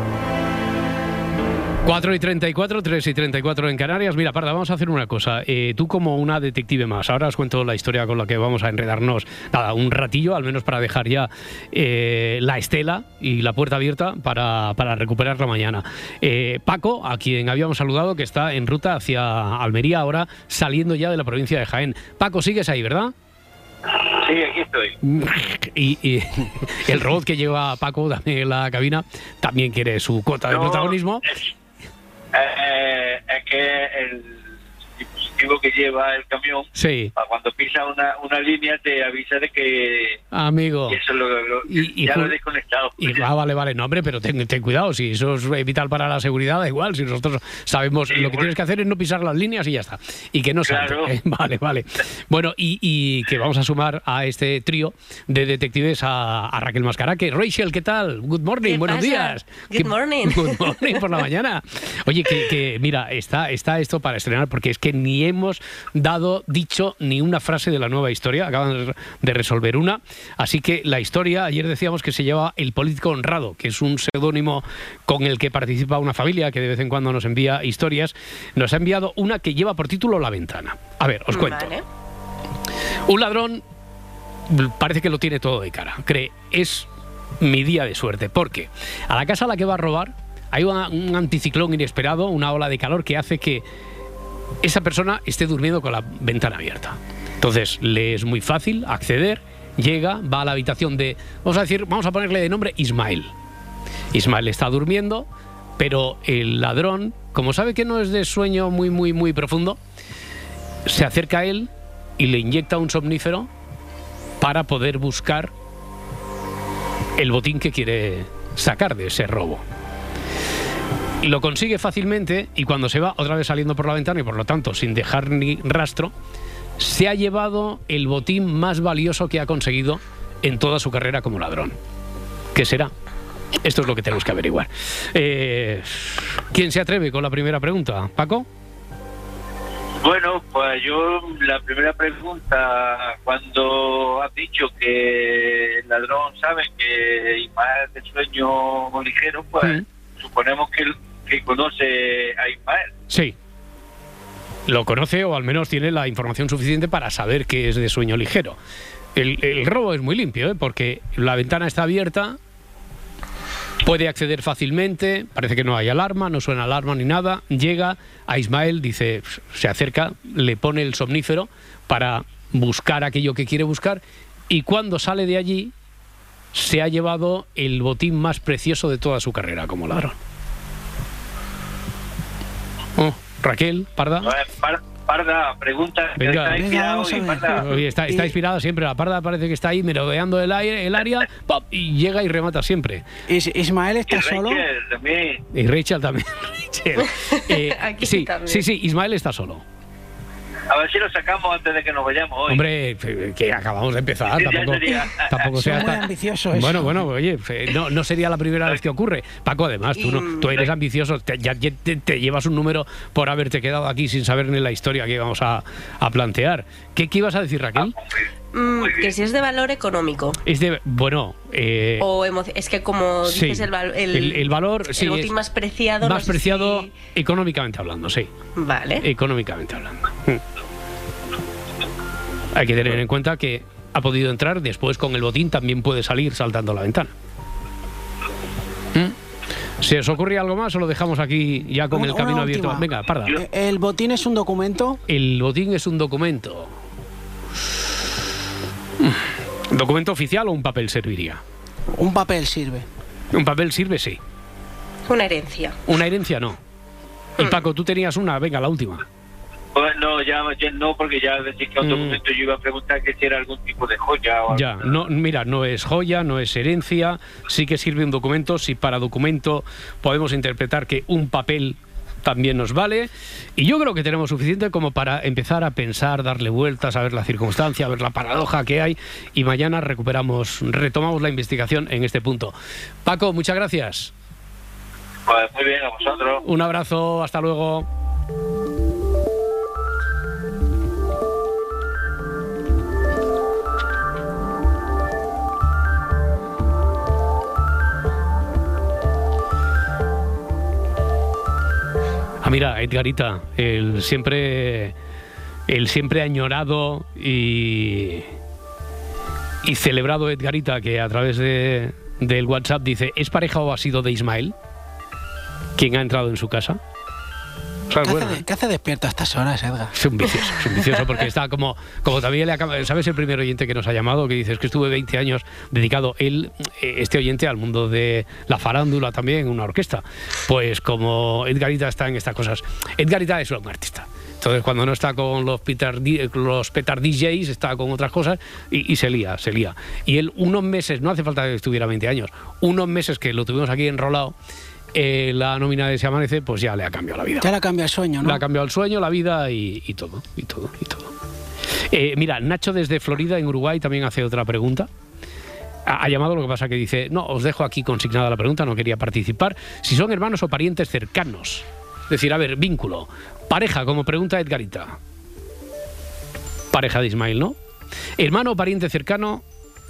cuatro y treinta y cuatro, tres y treinta y cuatro en Canarias. Mira, Parda, vamos a hacer una cosa. Eh, tú como una detective más, ahora os cuento la historia con la que vamos a enredarnos, nada, un ratillo, al menos para dejar ya eh, la estela y la puerta abierta para, para recuperarla mañana. Eh, Paco, a quien habíamos saludado, que está en ruta hacia Almería ahora, saliendo ya de la provincia de Jaén. Paco, sigues ahí, ¿verdad? Sí, aquí estoy. Y, y el robot que lleva a Paco también en la cabina también quiere su cuota de no, protagonismo. Es... Eh, es que el dispositivo que lleva el camión, sí, para cuando pisa una, una línea te avisa de que... Amigo. Y eso lo, lo, y, ya y, lo he desconectado. Y, ah, vale, vale, no, hombre, pero ten, ten cuidado, si eso es vital para la seguridad, da igual, si nosotros sabemos, sí, lo que bueno. tienes que hacer es no pisar las líneas y ya está, y que no salte. Claro. ¿eh? Vale, vale. Bueno, y, y que vamos a sumar a este trío de detectives a, a Raquel Mascaraque. Rachel, ¿qué tal? Good morning, buenos pasa? días. Good morning. Good morning por la mañana. Oye, que, que mira, está, está esto para estrenar, porque es que ni hemos dado, dicho ni una frase de la nueva historia, acaban de resolver una, así que la historia, ayer decíamos que se lleva El político honrado, que es un seudónimo con el que participa una familia que de vez en cuando nos envía historias, nos ha enviado una que lleva por título La ventana. A ver, os cuento. Vale. Un ladrón parece que lo tiene todo de cara, cree, es mi día de suerte, porque a la casa a la que va a robar hay una, un anticiclón inesperado, una ola de calor que hace que esa persona esté durmiendo con la ventana abierta. Entonces le es muy fácil acceder, llega, va a la habitación de, vamos a decir, vamos a ponerle de nombre Ismael. Ismael está durmiendo, pero el ladrón, como sabe que no es de sueño muy, muy, muy profundo, se acerca a él y le inyecta un somnífero para poder buscar el botín que quiere sacar de ese robo. Lo consigue fácilmente y cuando se va otra vez saliendo por la ventana y por lo tanto sin dejar ni rastro, se ha llevado el botín más valioso que ha conseguido en toda su carrera como ladrón. ¿Qué será? Esto es lo que tenemos que averiguar. Eh, ¿Quién se atreve con la primera pregunta? ¿Paco? Bueno, pues yo la primera pregunta, cuando has dicho que el ladrón sabe que Ismael es de sueño ligero, pues sí. Suponemos que, que conoce a Ismael. Sí. Lo conoce o al menos tiene la información suficiente para saber que es de sueño ligero. El, el robo es muy limpio, ¿eh? Porque la ventana está abierta, puede acceder fácilmente, parece que no hay alarma, no suena alarma ni nada, llega a Ismael, dice, se acerca, le pone el somnífero para buscar aquello que quiere buscar y cuando sale de allí se ha llevado el botín más precioso de toda su carrera como ladrón. Oh, Raquel, Parda. Parda, pregunta. Venga, está inspirado venga, y Parda. Oye, está, está inspirada siempre. La Parda parece que está ahí merodeando el aire, el área, ¡pop! Y llega y remata siempre. ¿Is ¿Ismael está y solo? Rachel también. Y Rachel también. Rachel. Eh, Aquí sí, también. sí, sí, Ismael está solo. A ver si lo sacamos antes de que nos vayamos hoy. Hombre, que acabamos de empezar. Sí, tampoco sería. tampoco sea muy tan ambicioso eso. Bueno, bueno, oye, no, no sería la primera vez que ocurre. Paco, además, tú, no, tú eres ambicioso, te, ya, te, te llevas un número por haberte quedado aquí sin saber ni la historia que íbamos a, a plantear. ¿Qué, ¿Qué ibas a decir, Raquel? Mm, que si es de valor económico. Es de, bueno... Eh, o es que como sí, dices, el, val el, el, el valor... Sí, el botín más preciado... Más no sé preciado si... económicamente hablando, sí. Vale. Económicamente hablando. Hay que tener en cuenta que ha podido entrar, después con el botín también puede salir saltando la ventana. ¿Mm? ¿Se os ocurre algo más o lo dejamos aquí ya con una, el camino una abierto? Venga, Parda. ¿El botín es un documento? El botín es un documento. ¿Documento oficial o un papel serviría? Un papel sirve. Un papel sirve, sí. Una herencia. Una herencia no. Y Paco, tú tenías una, venga, la última. Pues no, ya, ya no, porque ya decís que un documento, mm. yo iba a preguntar que si era algún tipo de joya o ya, no, mira, no es joya, no es herencia, sí que sirve un documento, si para documento podemos interpretar que un papel también nos vale, y yo creo que tenemos suficiente como para empezar a pensar, darle vueltas, a ver la circunstancia, a ver la paradoja que hay, y mañana recuperamos, retomamos la investigación en este punto. Paco, muchas gracias. Pues muy bien, a vosotros. Un abrazo, hasta luego. Ah, mira, Edgarita, el siempre, el siempre añorado y, y celebrado Edgarita, que a través de, del WhatsApp dice, ¿es pareja o ha sido de Ismael quien ha entrado en su casa? O sea, ¿Qué, bueno, hace, ¿Qué hace despierto a estas horas, Edgar? Es un vicioso, es un vicioso porque está como, como también le acaba... ¿Sabes el primer oyente que nos ha llamado? Que dice, es que estuve veinte años dedicado, él, este oyente, al mundo de la farándula también, una orquesta. Pues como Edgarita está en estas cosas. Edgarita es un artista. Entonces, cuando no está con los Peter, los Petar D Js, está con otras cosas y, y se lía, se lía. Y él, unos meses, no hace falta que estuviera veinte años, unos meses que lo tuvimos aquí enrolado, eh, la nómina de Se Amanece, pues ya le ha cambiado la vida. Ya le ha cambiado el sueño, ¿no? Le ha cambiado el sueño, la vida y, y todo, y todo, y todo. Eh, mira, Nacho desde Florida, en Uruguay, también hace otra pregunta. Ha, ha llamado, lo que pasa que dice, no, os dejo aquí consignada la pregunta, no quería participar. Si son hermanos o parientes cercanos. Es decir, a ver, vínculo. Pareja, como pregunta Edgarita. Pareja de Ismael, ¿no? Hermano o pariente cercano,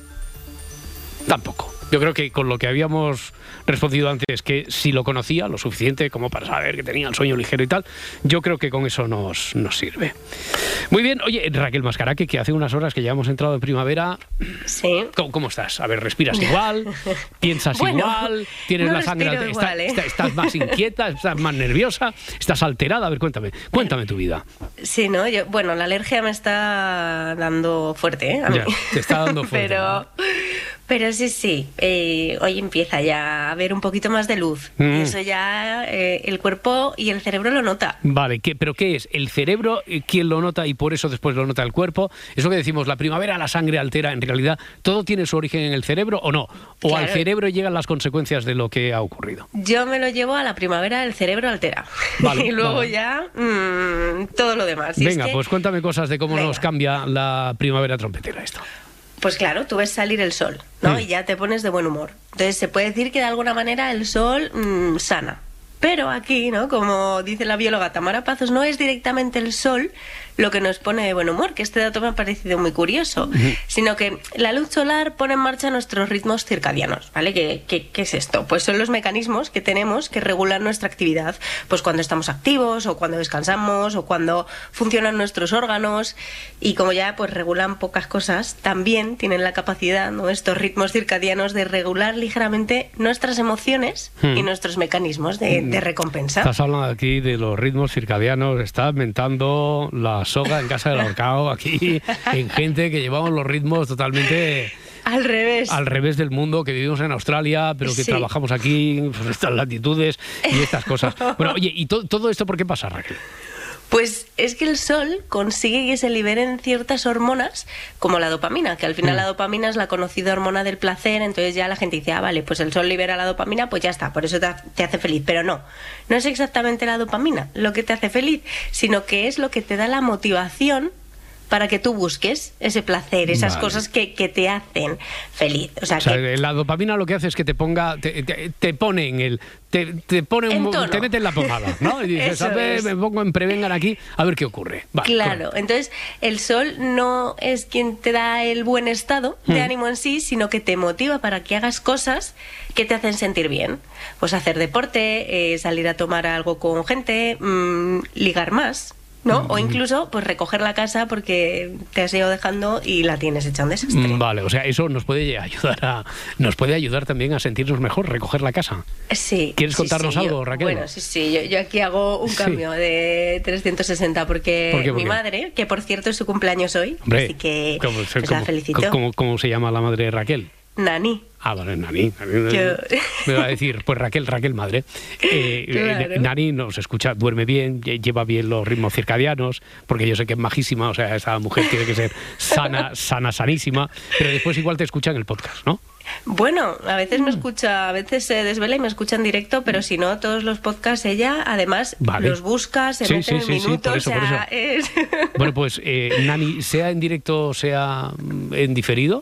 tampoco. Yo creo que con lo que habíamos respondido antes, que si lo conocía lo suficiente como para saber que tenía el sueño ligero y tal, yo creo que con eso nos, nos sirve. Muy bien, oye, Raquel Mascaraque, que hace unas horas que ya hemos entrado en primavera. Sí. ¿Cómo, cómo estás? A ver, ¿respiras igual? ¿Piensas bueno, igual? ¿Tienes no la sangre respiro está, igual, ¿eh? está, ¿Estás más inquieta? ¿Estás más nerviosa? ¿Estás alterada? A ver, cuéntame. Cuéntame tu vida. Sí, ¿no? Yo, bueno, la alergia me está dando fuerte, ¿eh? A mí. Ya, te está dando fuerte. Pero... ¿no? Pero sí, sí, eh, hoy empieza ya a haber un poquito más de luz. Mm. Y eso ya eh, el cuerpo y el cerebro lo nota. Vale, ¿qué, ¿pero qué es? ¿El cerebro eh, quien lo nota y por eso después lo nota el cuerpo? Eso que decimos, la primavera la sangre altera, en realidad, ¿todo tiene su origen en el cerebro o no? ¿O Claro. al cerebro llegan las consecuencias de lo que ha ocurrido? Yo me lo llevo a la primavera, el cerebro altera. Vale, y luego vale. ya mmm, todo lo demás. Y es Venga, que- pues cuéntame cosas de cómo Venga. nos cambia la primavera trompetera esto. Pues claro, tú ves salir el sol, ¿no? Mm. Y ya te pones de buen humor. Entonces se puede decir que de alguna manera el sol mmm, sana. Pero aquí, ¿no? Como dice la bióloga Tamara Pazos, no es directamente el sol lo que nos pone de buen humor, que este dato me ha parecido muy curioso, sino que la luz solar pone en marcha nuestros ritmos circadianos, ¿vale? ¿Qué, qué, qué es esto? Pues son los mecanismos que tenemos que regular nuestra actividad, pues cuando estamos activos o cuando descansamos o cuando funcionan nuestros órganos, y como ya pues regulan pocas cosas, también tienen la capacidad, ¿no? Estos ritmos circadianos de regular ligeramente nuestras emociones Hmm. y nuestros mecanismos de, de recompensa. Estás hablando aquí de los ritmos circadianos, estás mentando la soga en casa del ahorcado aquí, en gente que llevamos los ritmos totalmente Al revés. al revés del mundo, que vivimos en Australia, pero que Sí. trabajamos aquí, pues estas latitudes y estas cosas. Bueno, oye, ¿y to- todo esto por qué pasa, Raquel? Pues es que el sol consigue que se liberen ciertas hormonas, como la dopamina, que al final Mm. la dopamina es la conocida hormona del placer, entonces ya la gente dice, ah, vale, pues el sol libera la dopamina, pues ya está, por eso te, ha- te hace feliz. Pero no, no es exactamente la dopamina lo que te hace feliz, sino que es lo que te da la motivación para que tú busques ese placer, esas Vale. cosas que, que te hacen feliz. O sea, O sea, que la dopamina lo que hace es que te ponga, te, te- te pone en el, te, te pone En un, tono. te mete en la pomada, ¿no? Y dices, Eso a ver, es. me pongo en prevengan aquí, a ver qué ocurre. Vale, claro, correcto. entonces el sol no es quien te da el buen estado de Mm. ánimo en sí, sino que te motiva para que hagas cosas que te hacen sentir bien. Pues hacer deporte, eh, salir a tomar algo con gente, mm, ligar más, ¿no? O incluso pues recoger la casa porque te has ido dejando y la tienes hecha un desastre. Mm, Vale, o sea, eso nos puede ayudar a, nos puede ayudar también a sentirnos mejor, recoger la casa. Sí. ¿Quieres sí, contarnos sí, algo, yo- Raquel? Bueno, sí, sí. Yo, yo aquí hago un Sí. cambio de trescientos sesenta porque ¿Por qué, por mi qué? madre, que por cierto es su cumpleaños hoy, Hombre, así que ¿cómo, se- pues la cómo- felicito. cómo- cómo se llama la madre de Raquel? Nani. Ah, vale, Nani. Nani, Yo- Me va a decir, pues Raquel, Raquel madre. Eh, Claro. eh, Nani nos escucha, duerme bien, lle- lleva bien los ritmos circadianos, porque yo sé que es majísima, o sea, esa mujer tiene que ser sana, sana, sanísima, pero después igual te escucha en el podcast, ¿no? Bueno, a veces Mm. me escucha, a veces se desvela y me escucha en directo, pero si no, todos los podcasts ella además Vale. los busca, se Sí, mete sí, en el sí, sí, minuto, por eso, o por sea, eso. es... Bueno, pues eh, Nani, sea en directo, sea mm, en diferido,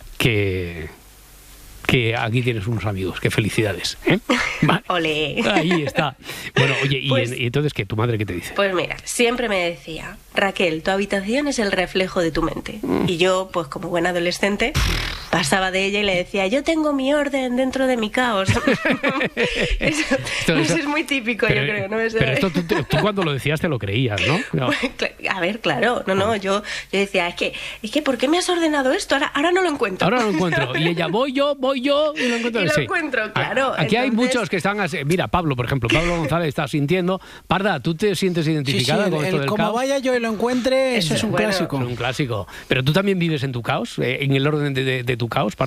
que, que aquí tienes unos amigos, que felicidades. ¿eh? Vale. Ole. Ahí está. Bueno, oye, y, Pues- en- y entonces, ¿qué? ¿Tu madre qué te dice? Pues mira, siempre me decía, Raquel, tu habitación es el reflejo de tu mente. Mm. Y yo, pues como buen adolescente, pasaba de ella y le decía, yo tengo mi orden dentro de mi caos. eso, Esto- eso esto- es muy típico, pero, yo creo. ¿no? Eso- pero esto tú, tú- tú cuando lo decías te lo creías, ¿no? No. Cla- A ver, claro, no, no, yo, yo decía, es que, es que, ¿por qué me has ordenado esto? Ahora, ahora no lo encuentro. Ahora lo encuentro. Y ella, voy yo, voy yo, y lo encuentro. Y lo Sí. encuentro, A- claro. Aquí hay Entonces- muchos que están así. Mira, Pablo, por ejemplo, Pablo González está sintiendo. Parda, ¿tú te sientes Sí, sí, identificada el, con esto el del como caos? vaya yo y lo encuentre, eso es un bueno. clásico. Es un clásico. Pero tú también vives en tu caos, eh, en el orden de, de- de tu caos, Parda.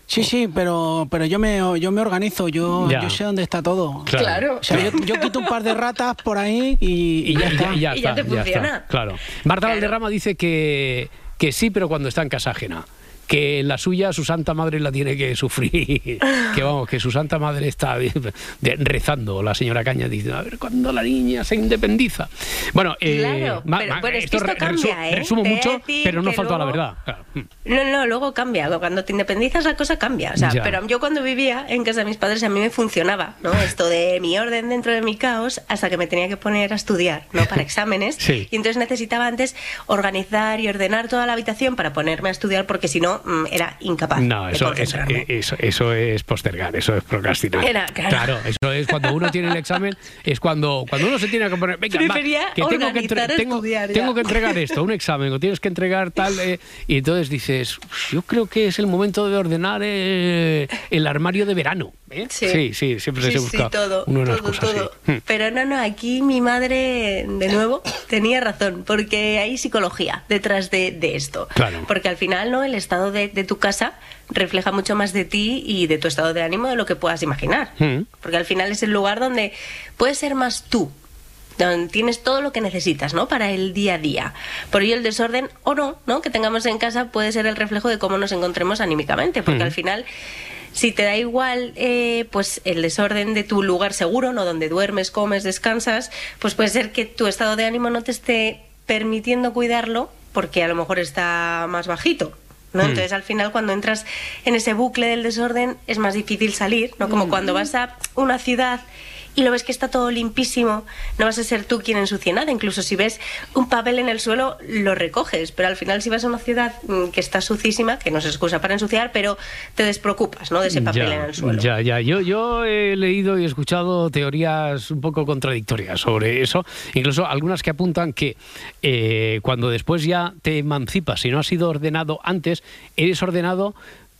Sí, sí, pero, pero yo me yo me organizo, yo, yo sé dónde está todo. Claro. O sea, yo, yo quito un par de ratas por ahí y, y ya, y está. Ya, y ya, y ya está, te funciona. Ya está, claro. Marta claro. Valderrama dice que, que sí, pero cuando está en casa ajena. Que la suya, su santa madre la tiene que sufrir. Que vamos, que su santa madre está de, de, rezando. La señora Caña dice, a ver, ¿cuándo la niña se independiza? Bueno, eh, claro, ma, pero, ma, pero es esto, que esto resu cambia, ¿eh? resumo Te mucho, pero no falta luego... la verdad. Claro. No, no, luego cambia. Cuando te independizas la cosa cambia. O sea, ya. Pero yo cuando vivía en casa de mis padres a mí me funcionaba, ¿no? Esto de mi orden dentro de mi caos hasta que me tenía que poner a estudiar, ¿no? Para exámenes. Sí. Y entonces necesitaba antes organizar y ordenar toda la habitación para ponerme a estudiar porque si no mmm, era incapaz. No, eso, eso, eso, eso es postergar, eso es procrastinar. Era, claro. claro, eso es cuando uno tiene el examen, es cuando, cuando uno se tiene que poner. Venga, va, que tengo que, entre, tengo, tengo que entregar esto, un examen, o tienes que entregar tal. Eh, y entonces dices, yo creo que es el momento de ordenar eh, el armario de verano. ¿eh? Sí. sí, sí, siempre sí, se busca sí, todo, uno todo, unas cosas todo. así. Pero no, no, aquí mi madre, de nuevo, tenía razón, porque hay psicología detrás de, de esto. Claro. Porque al final, ¿no? El estado de, de tu casa refleja mucho más de ti y de tu estado de ánimo de lo que puedas imaginar. Mm. Porque al final es el lugar donde puedes ser más tú, donde tienes todo lo que necesitas, ¿no? Para el día a día. Por ello el desorden o no, ¿no? Que tengamos en casa puede ser el reflejo de cómo nos encontremos anímicamente, porque mm. al final si te da igual eh, pues el desorden de tu lugar seguro, ¿no? Donde duermes, comes, descansas, pues puede ser que tu estado de ánimo no te esté permitiendo cuidarlo porque a lo mejor está más bajito, ¿no? Mm. Entonces al final cuando entras en ese bucle del desorden es más difícil salir, ¿no? Como mm. cuando vas a una ciudad y lo ves que está todo limpísimo, no vas a ser tú quien ensucie nada. Incluso si ves un papel en el suelo, lo recoges. Pero al final, si vas a una ciudad que está sucísima, que no es excusa para ensuciar, pero te despreocupas, ¿no? De ese papel ya, en el suelo. Ya, ya. Yo, yo he leído y escuchado teorías un poco contradictorias sobre eso. Incluso algunas que apuntan que eh, cuando después ya te emancipas, si no has sido ordenado antes, eres ordenado,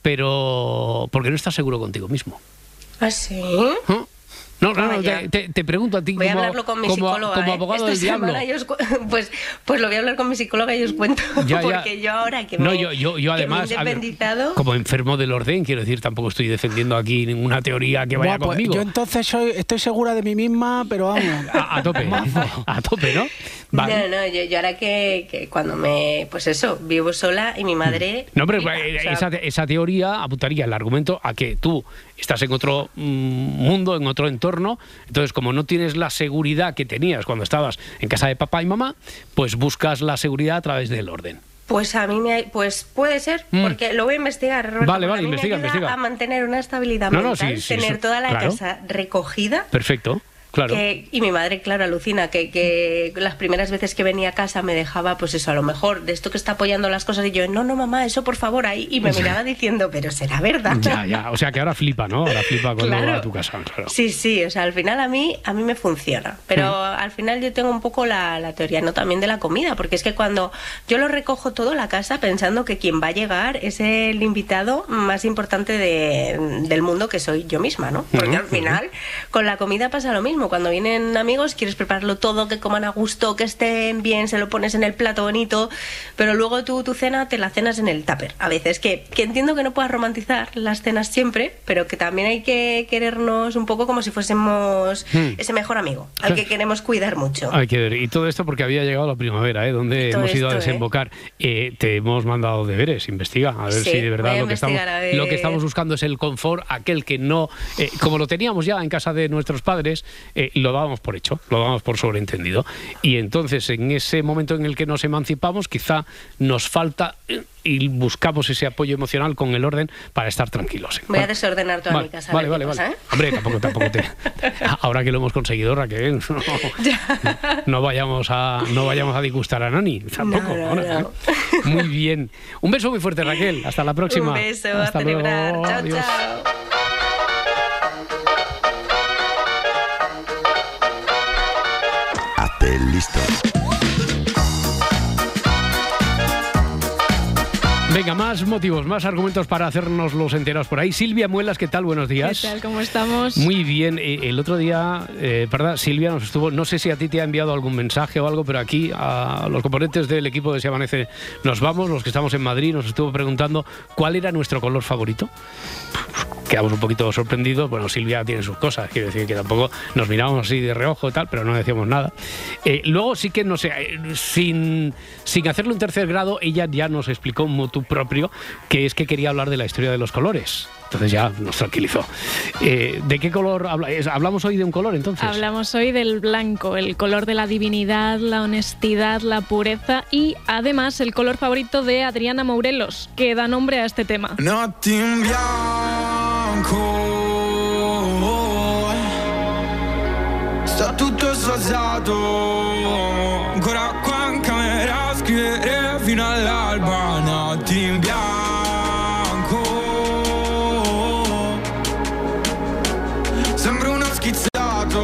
pero porque no estás seguro contigo mismo. ¿Ah, sí? ¿Mm? No, no, no te, te, te pregunto a ti voy como, a hablarlo con mi como, psicóloga, como ¿eh? abogado Esta del diablo. Os, pues, pues lo voy a hablar con mi psicóloga y os cuento. Ya, ya. Porque yo ahora que me, no, yo, yo, yo además, que me he independizado... ver, como enfermo del orden, quiero decir, tampoco estoy defendiendo aquí ninguna teoría que vaya Buah, pues conmigo. Yo entonces soy, estoy segura de mí misma, pero vamos. A, a tope, a tope, ¿no? Vale. No, no, yo, yo ahora que, que cuando me, pues eso, vivo sola y mi madre... No, pero mira, esa, o sea, esa teoría apuntaría el argumento a que tú estás en otro mm, mundo, en otro entorno, entonces como no tienes la seguridad que tenías cuando estabas en casa de papá y mamá, pues buscas la seguridad a través del orden. Pues a mí me pues puede ser, mm. porque lo voy a investigar, Roberto. Vale, vale, a mí investiga, me ayuda investiga. a mantener una estabilidad no, mental, no, sí, sí, tener eso, toda la claro. casa recogida. Perfecto. Claro. Que, y mi madre, claro, alucina que, que las primeras veces que venía a casa me dejaba, pues eso, a lo mejor de esto que está apoyando las cosas y yo, no, no, mamá, eso por favor ahí. Y me miraba diciendo, pero será verdad. Ya, ya, o sea que ahora flipa, ¿no? Ahora flipa cuando claro. va a tu casa, claro. Sí, sí, o sea, al final a mí, a mí me funciona. Pero mm. al final yo tengo un poco la, la teoría, ¿no? También de la comida, porque es que cuando yo lo recojo todo la casa pensando que quien va a llegar es el invitado más importante de, del mundo, que soy yo misma, ¿no? Porque mm, al final mm. con la comida pasa lo mismo. Cuando vienen amigos, quieres prepararlo todo, que coman a gusto, que estén bien, se lo pones en el plato bonito, pero luego tú tu cena te la cenas en el tupper. A veces que, que entiendo que no puedas romantizar las cenas siempre, pero que también hay que querernos un poco como si fuésemos hmm. ese mejor amigo, al que queremos cuidar mucho. Hay que ver, y todo esto porque había llegado la primavera, ¿eh? Donde todo hemos ido esto, a desembocar. ¿eh? Eh, te hemos mandado deberes, investiga, a ver sí, si de verdad lo que, estamos, lo que estamos buscando es el confort, aquel que no, eh, como lo teníamos ya en casa de nuestros padres, eh, lo dábamos por hecho, lo damos por sobreentendido. Y entonces, en ese momento en el que nos emancipamos, quizá nos falta y buscamos ese apoyo emocional con el orden para estar tranquilos. ¿eh? Voy a desordenar toda vale, mi casa. Vale, vale, pasa, vale. ¿eh? Hombre, tampoco, tampoco te... Ahora que lo hemos conseguido, Raquel, no, no vayamos a no vayamos a disgustar a Nani. Tampoco. No, no, ahora, no. Muy bien. Un beso muy fuerte, Raquel. Hasta la próxima. Un beso, Hasta a celebrar. Luego. Chao, Adiós. chao. Listo. Venga. Venga, más motivos, más argumentos para hacernos los enterados por ahí. Silvia Muelas, ¿qué tal? Buenos días. ¿Qué tal? ¿Cómo estamos? Muy bien. El otro día, eh, ¿verdad? Silvia nos estuvo, no sé si a ti te ha enviado algún mensaje o algo, pero aquí a los componentes del equipo de Se Amanece Nos Vamos, los que estamos en Madrid, nos estuvo preguntando cuál era nuestro color favorito. Quedamos un poquito sorprendidos. Bueno, Silvia tiene sus cosas, quiero decir que tampoco nos mirábamos así de reojo y tal, pero no decíamos nada. Eh, luego sí que, no sé, sin, sin hacerlo en tercer grado, ella ya nos explicó un motu propio, que es que quería hablar de la historia de los colores. Entonces ya nos tranquilizó. Eh, ¿De qué color habla? ¿Hablamos hoy de un color, entonces? Hablamos hoy del blanco, el color de la divinidad, la honestidad, la pureza y, además, el color favorito de Adriana Mourelos, que da nombre a este tema. Notti in bianco, sta tutto sfasato, ancora qua in camera a scrivere fino all'alba. Notti in bianco, sembra uno schizzato,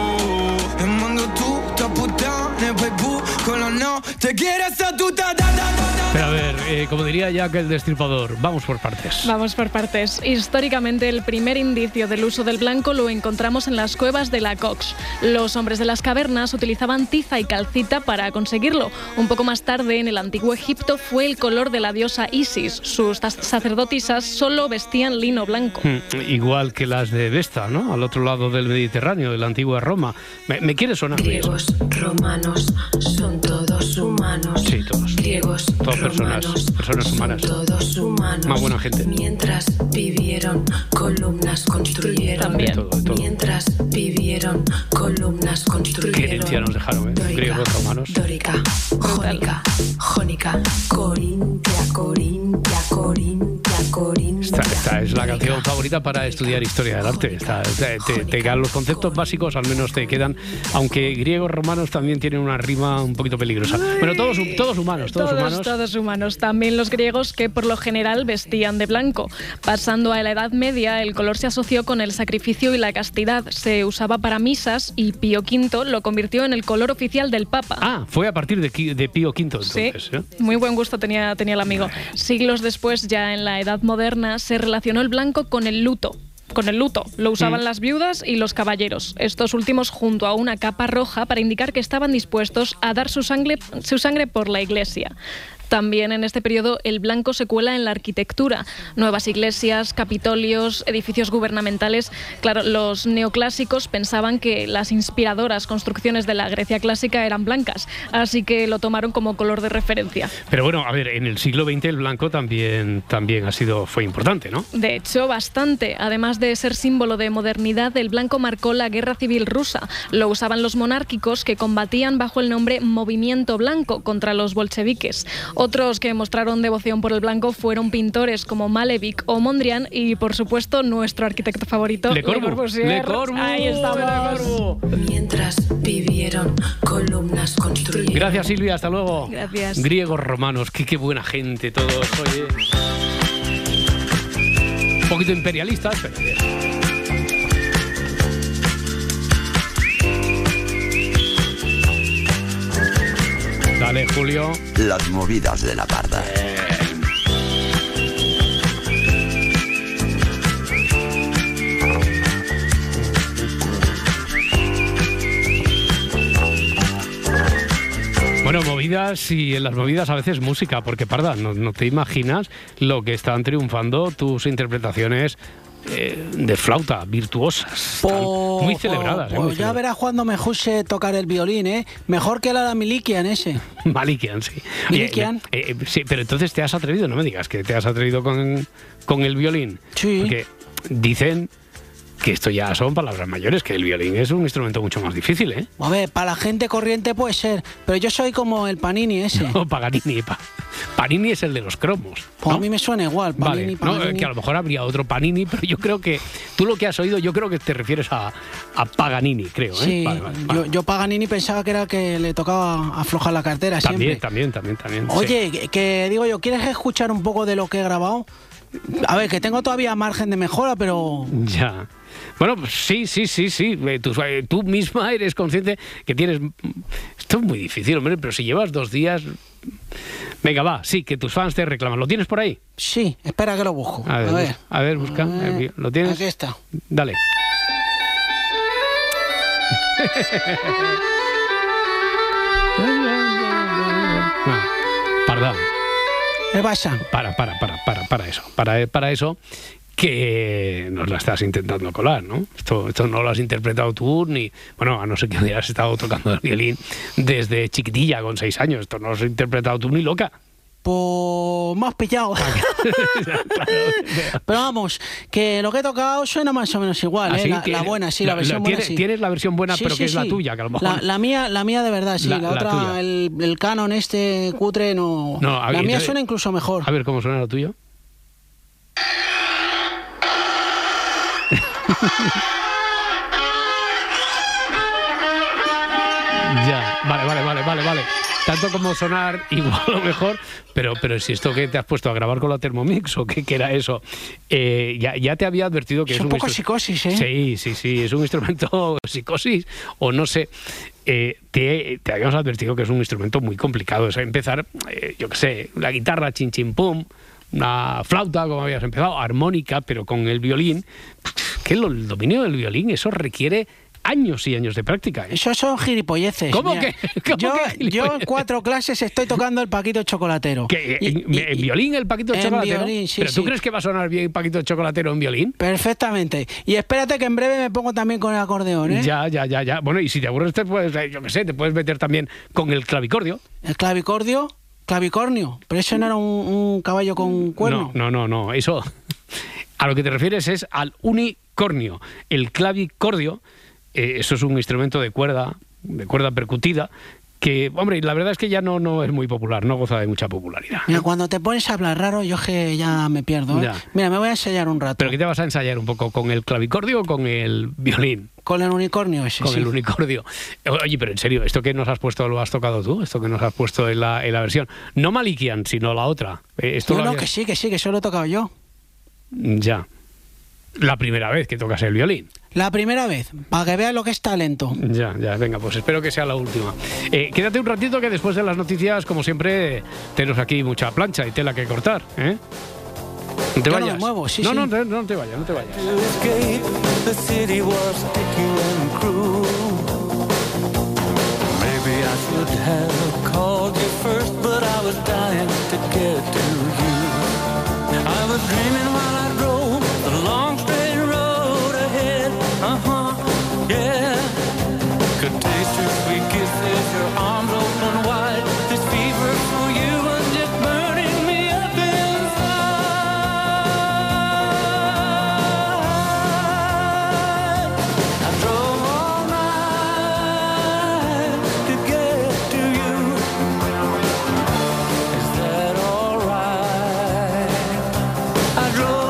e mando tutto a puttane, poi bu con la notte che resta tutta da da da. Pero a ver, eh, como diría Jack el Destripador, vamos por partes. Vamos por partes. Históricamente, el primer indicio del uso del blanco lo encontramos en las cuevas de la Cox. Los hombres de las cavernas utilizaban tiza y calcita para conseguirlo. Un poco más tarde, en el antiguo Egipto, fue el color de la diosa Isis. Sus sacerdotisas solo vestían lino blanco. Hmm, igual que las de Vesta, ¿no? Al otro lado del Mediterráneo, de la antigua Roma. ¿Me, me quiere sonar? Griegos, romanos, son todos humanos. Sí, todos. Griegos, todos personas, personas humanas. Todos humanos. Más buena gente. Mientras vivieron, columnas construyeron. También. Todo, todo. Mientras vivieron, columnas construyeron. Qué herencia nos dejaron, ¿eh? Dórica, griegos romanos. Dórica, jónica, jónica, corintia, corintia, corintia, corintia. Esta, esta es la canción favorita para estudiar historia del arte. Esta, te, te, te quedan los conceptos básicos, al menos te quedan, aunque griegos romanos también tienen una rima un poquito peligrosa. Bueno, todos, todos humanos, todos, todos humanos. Todos humanos, también los griegos, que por lo general vestían de blanco. Pasando a la Edad Media, el color se asoció con el sacrificio y la castidad. Se usaba para misas y Pío quinto lo convirtió en el color oficial del Papa. Ah, fue a partir de, de Pío quinto entonces. Sí, ¿eh? Muy buen gusto tenía, tenía el amigo. Siglos después, ya en la Edad Moderna, se relacionó el blanco con el luto. Con el luto. Lo usaban mm. las viudas y los caballeros. Estos últimos junto a una capa roja para indicar que estaban dispuestos a dar su sangre, su sangre por la iglesia. También en este periodo el blanco se cuela en la arquitectura. Nuevas iglesias, capitolios, edificios gubernamentales. Claro, los neoclásicos pensaban que las inspiradoras construcciones de la Grecia clásica eran blancas, así que lo tomaron como color de referencia. Pero bueno, a ver, en el siglo veinte el blanco también, también ha sido, fue importante, ¿no? De hecho, bastante. Además de ser símbolo de modernidad, el blanco marcó la Guerra Civil Rusa. Lo usaban los monárquicos, que combatían bajo el nombre Movimiento Blanco contra los bolcheviques. Otros que mostraron devoción por el blanco fueron pintores como Malevich o Mondrian y, por supuesto, nuestro arquitecto favorito, Le Corbusier. Le Corbusier. Ahí estamos. Mientras vivieron, columnas construyeron. Gracias, Silvia. Hasta luego. Gracias. Griegos romanos. Qué, qué buena gente todos. Oye. Un poquito imperialistas, pero bien. Dale, Julio. Las movidas de la parda. Bueno, movidas y en las movidas a veces música, porque Parda, no, no te imaginas lo que están triunfando tus interpretaciones eh, de flauta, virtuosas, po, muy celebradas. Po, eh, muy pues ya celebradas. verás cuando me juse tocar el violín, ¿eh? Mejor que la de Milikian ese. Malikian, sí. Milikian. Eh, eh, sí, pero entonces te has atrevido, no me digas que te has atrevido con, con el violín. Sí. Porque dicen que esto ya son palabras mayores, que el violín es un instrumento mucho más difícil, ¿eh? A ver, para la gente corriente puede ser, pero yo soy como el Panini ese. No, Paganini. Pa, Panini es el de los cromos, ¿no? Pues a mí me suena igual, Panini, vale, no, Paganini. que a lo mejor habría otro Panini, pero yo creo que tú lo que has oído, yo creo que te refieres a, a Paganini, creo, ¿eh? Sí, vale, vale, vale. Yo, yo Paganini pensaba que era el que le tocaba aflojar la cartera también, siempre. También, también, también. Oye, sí. que, que digo yo, ¿quieres escuchar un poco de lo que he grabado? A ver, que tengo todavía margen de mejora, pero... Ya. Bueno, pues sí, sí, sí, sí. Tú, tú misma eres consciente que tienes... Esto es muy difícil, hombre, pero si llevas dos días... Venga, va, sí, que tus fans te reclaman. ¿Lo tienes por ahí? Sí, espera que lo busco. A ver, a ver, a ver busca. A ver, ¿lo tienes? Aquí está. Dale. No, perdón. ¿Qué pasa? Para, para, para, para, para eso. Para, para eso que nos la estás intentando colar, ¿no? Esto, esto no lo has interpretado tú, ni... Bueno, a no ser que hubieras estado tocando el violín desde chiquitilla, con seis años. Esto no lo has interpretado tú ni loca. Pues me has pillado. Pero vamos, que lo que he tocado suena más o menos igual, ¿eh? La, la buena, sí, la, la versión ¿tienes, buena, sí. Tienes la versión buena, sí, pero sí, que es sí. la tuya, que a lo mejor... La, la, mía, la mía de verdad, sí. La, la otra, la el, el canon este cutre, no... no la mía entonces, suena incluso mejor. A ver, ¿cómo suena lo tuyo? Ya, vale, vale, vale, vale, vale. Tanto como sonar igual o mejor, pero, pero si esto que te has puesto a grabar con la Thermomix o qué, qué era eso, eh, ya, ya te había advertido que es, es un, un poco instru- psicosis, ¿eh? Sí, sí, sí, es un instrumento psicosis o no sé. Eh, te, te habíamos advertido que es un instrumento muy complicado. O sea, empezar, eh, yo qué sé, la guitarra, chin, chin, pum, una flauta, como habías empezado, armónica, pero con el violín, que el dominio del violín, eso requiere años y años de práctica, ¿eh? Eso son gilipolleces. ¿Cómo Mira, que? ¿Cómo yo, que gilipolleces? yo en cuatro clases estoy tocando el Paquito Chocolatero. ¿Qué, y, en, y, ¿En violín el Paquito en Chocolatero? Violín, sí, ¿Pero tú sí. crees que va a sonar bien el Paquito Chocolatero en violín? Perfectamente. Y espérate que en breve me pongo también con el acordeón, ¿eh? Ya, ya, ya, ya. Bueno, y si te aburres, te puedes, yo qué sé, te puedes meter también con el clavicordio. ¿El clavicordio? Clavicornio. Pero eso no era un, un caballo con cuerno. No, no, no, no. Eso... A lo que te refieres es al unicornio. El clavicordio... Eh, eso es un instrumento de cuerda, de cuerda percutida, que, hombre, la verdad es que ya no, no es muy popular, no goza de mucha popularidad. Mira, cuando te pones a hablar raro, yo que ya me pierdo, ¿eh? Ya. Mira, me voy a ensayar un rato. ¿Pero qué te vas a ensayar un poco? ¿Con el clavicordio o con el violín? Con el unicornio ese, Con sí. el unicornio. Oye, pero en serio, ¿esto que nos has puesto lo has tocado tú? ¿Esto que nos has puesto en la, en la versión? No Malikian, sino la otra. Eh, esto no, lo no, habías... que sí, que sí, que eso lo he tocado yo. Ya. La primera vez que tocas el violín. La primera vez, para que veas lo que es talento. Ya, ya, venga, pues espero que sea la última. Eh, quédate un ratito que después de las noticias, como siempre, tenemos aquí mucha plancha y tela que cortar, ¿eh? No te yo vayas. No me muevo, sí, no, sí. no, no, no te vayas, no te vayas. Long straight road ahead, uh-huh, yeah. Could taste your sweet kisses, your arms open wide. This fever for you was just burning me up inside. I drove all night to get to you. Is that alright? I drove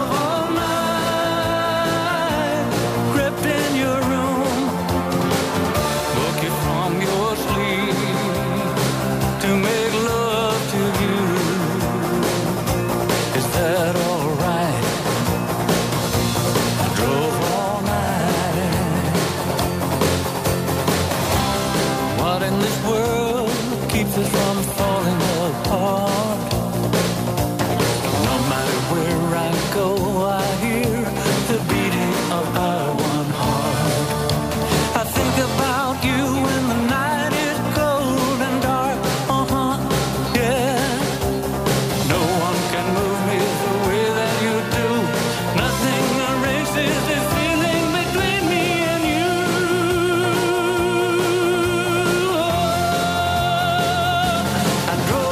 from falling apart. No matter where I go, I hear the beating of our one heart. I think about you when the night is cold and dark. Uh-huh, yeah. No one can move me the way that you do. Nothing erases this feeling between me and you. I drove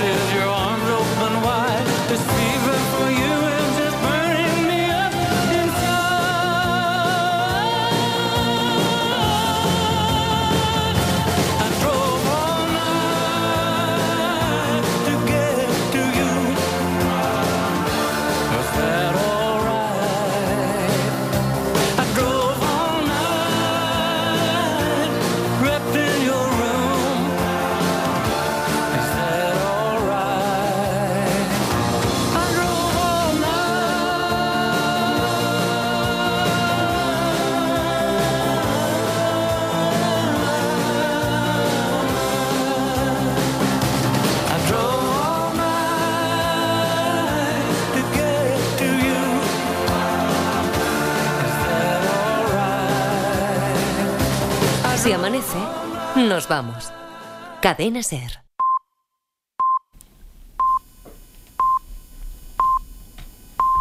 says your arms open wide. This fever for you is just burning me up inside. I drove all night to get to you. Was that alright? I drove all night, wrapped in your room. Is that alright? I drove all night. I drove all night to get to you. Is that alright? Si amanece, nos vamos. Cadena Ser.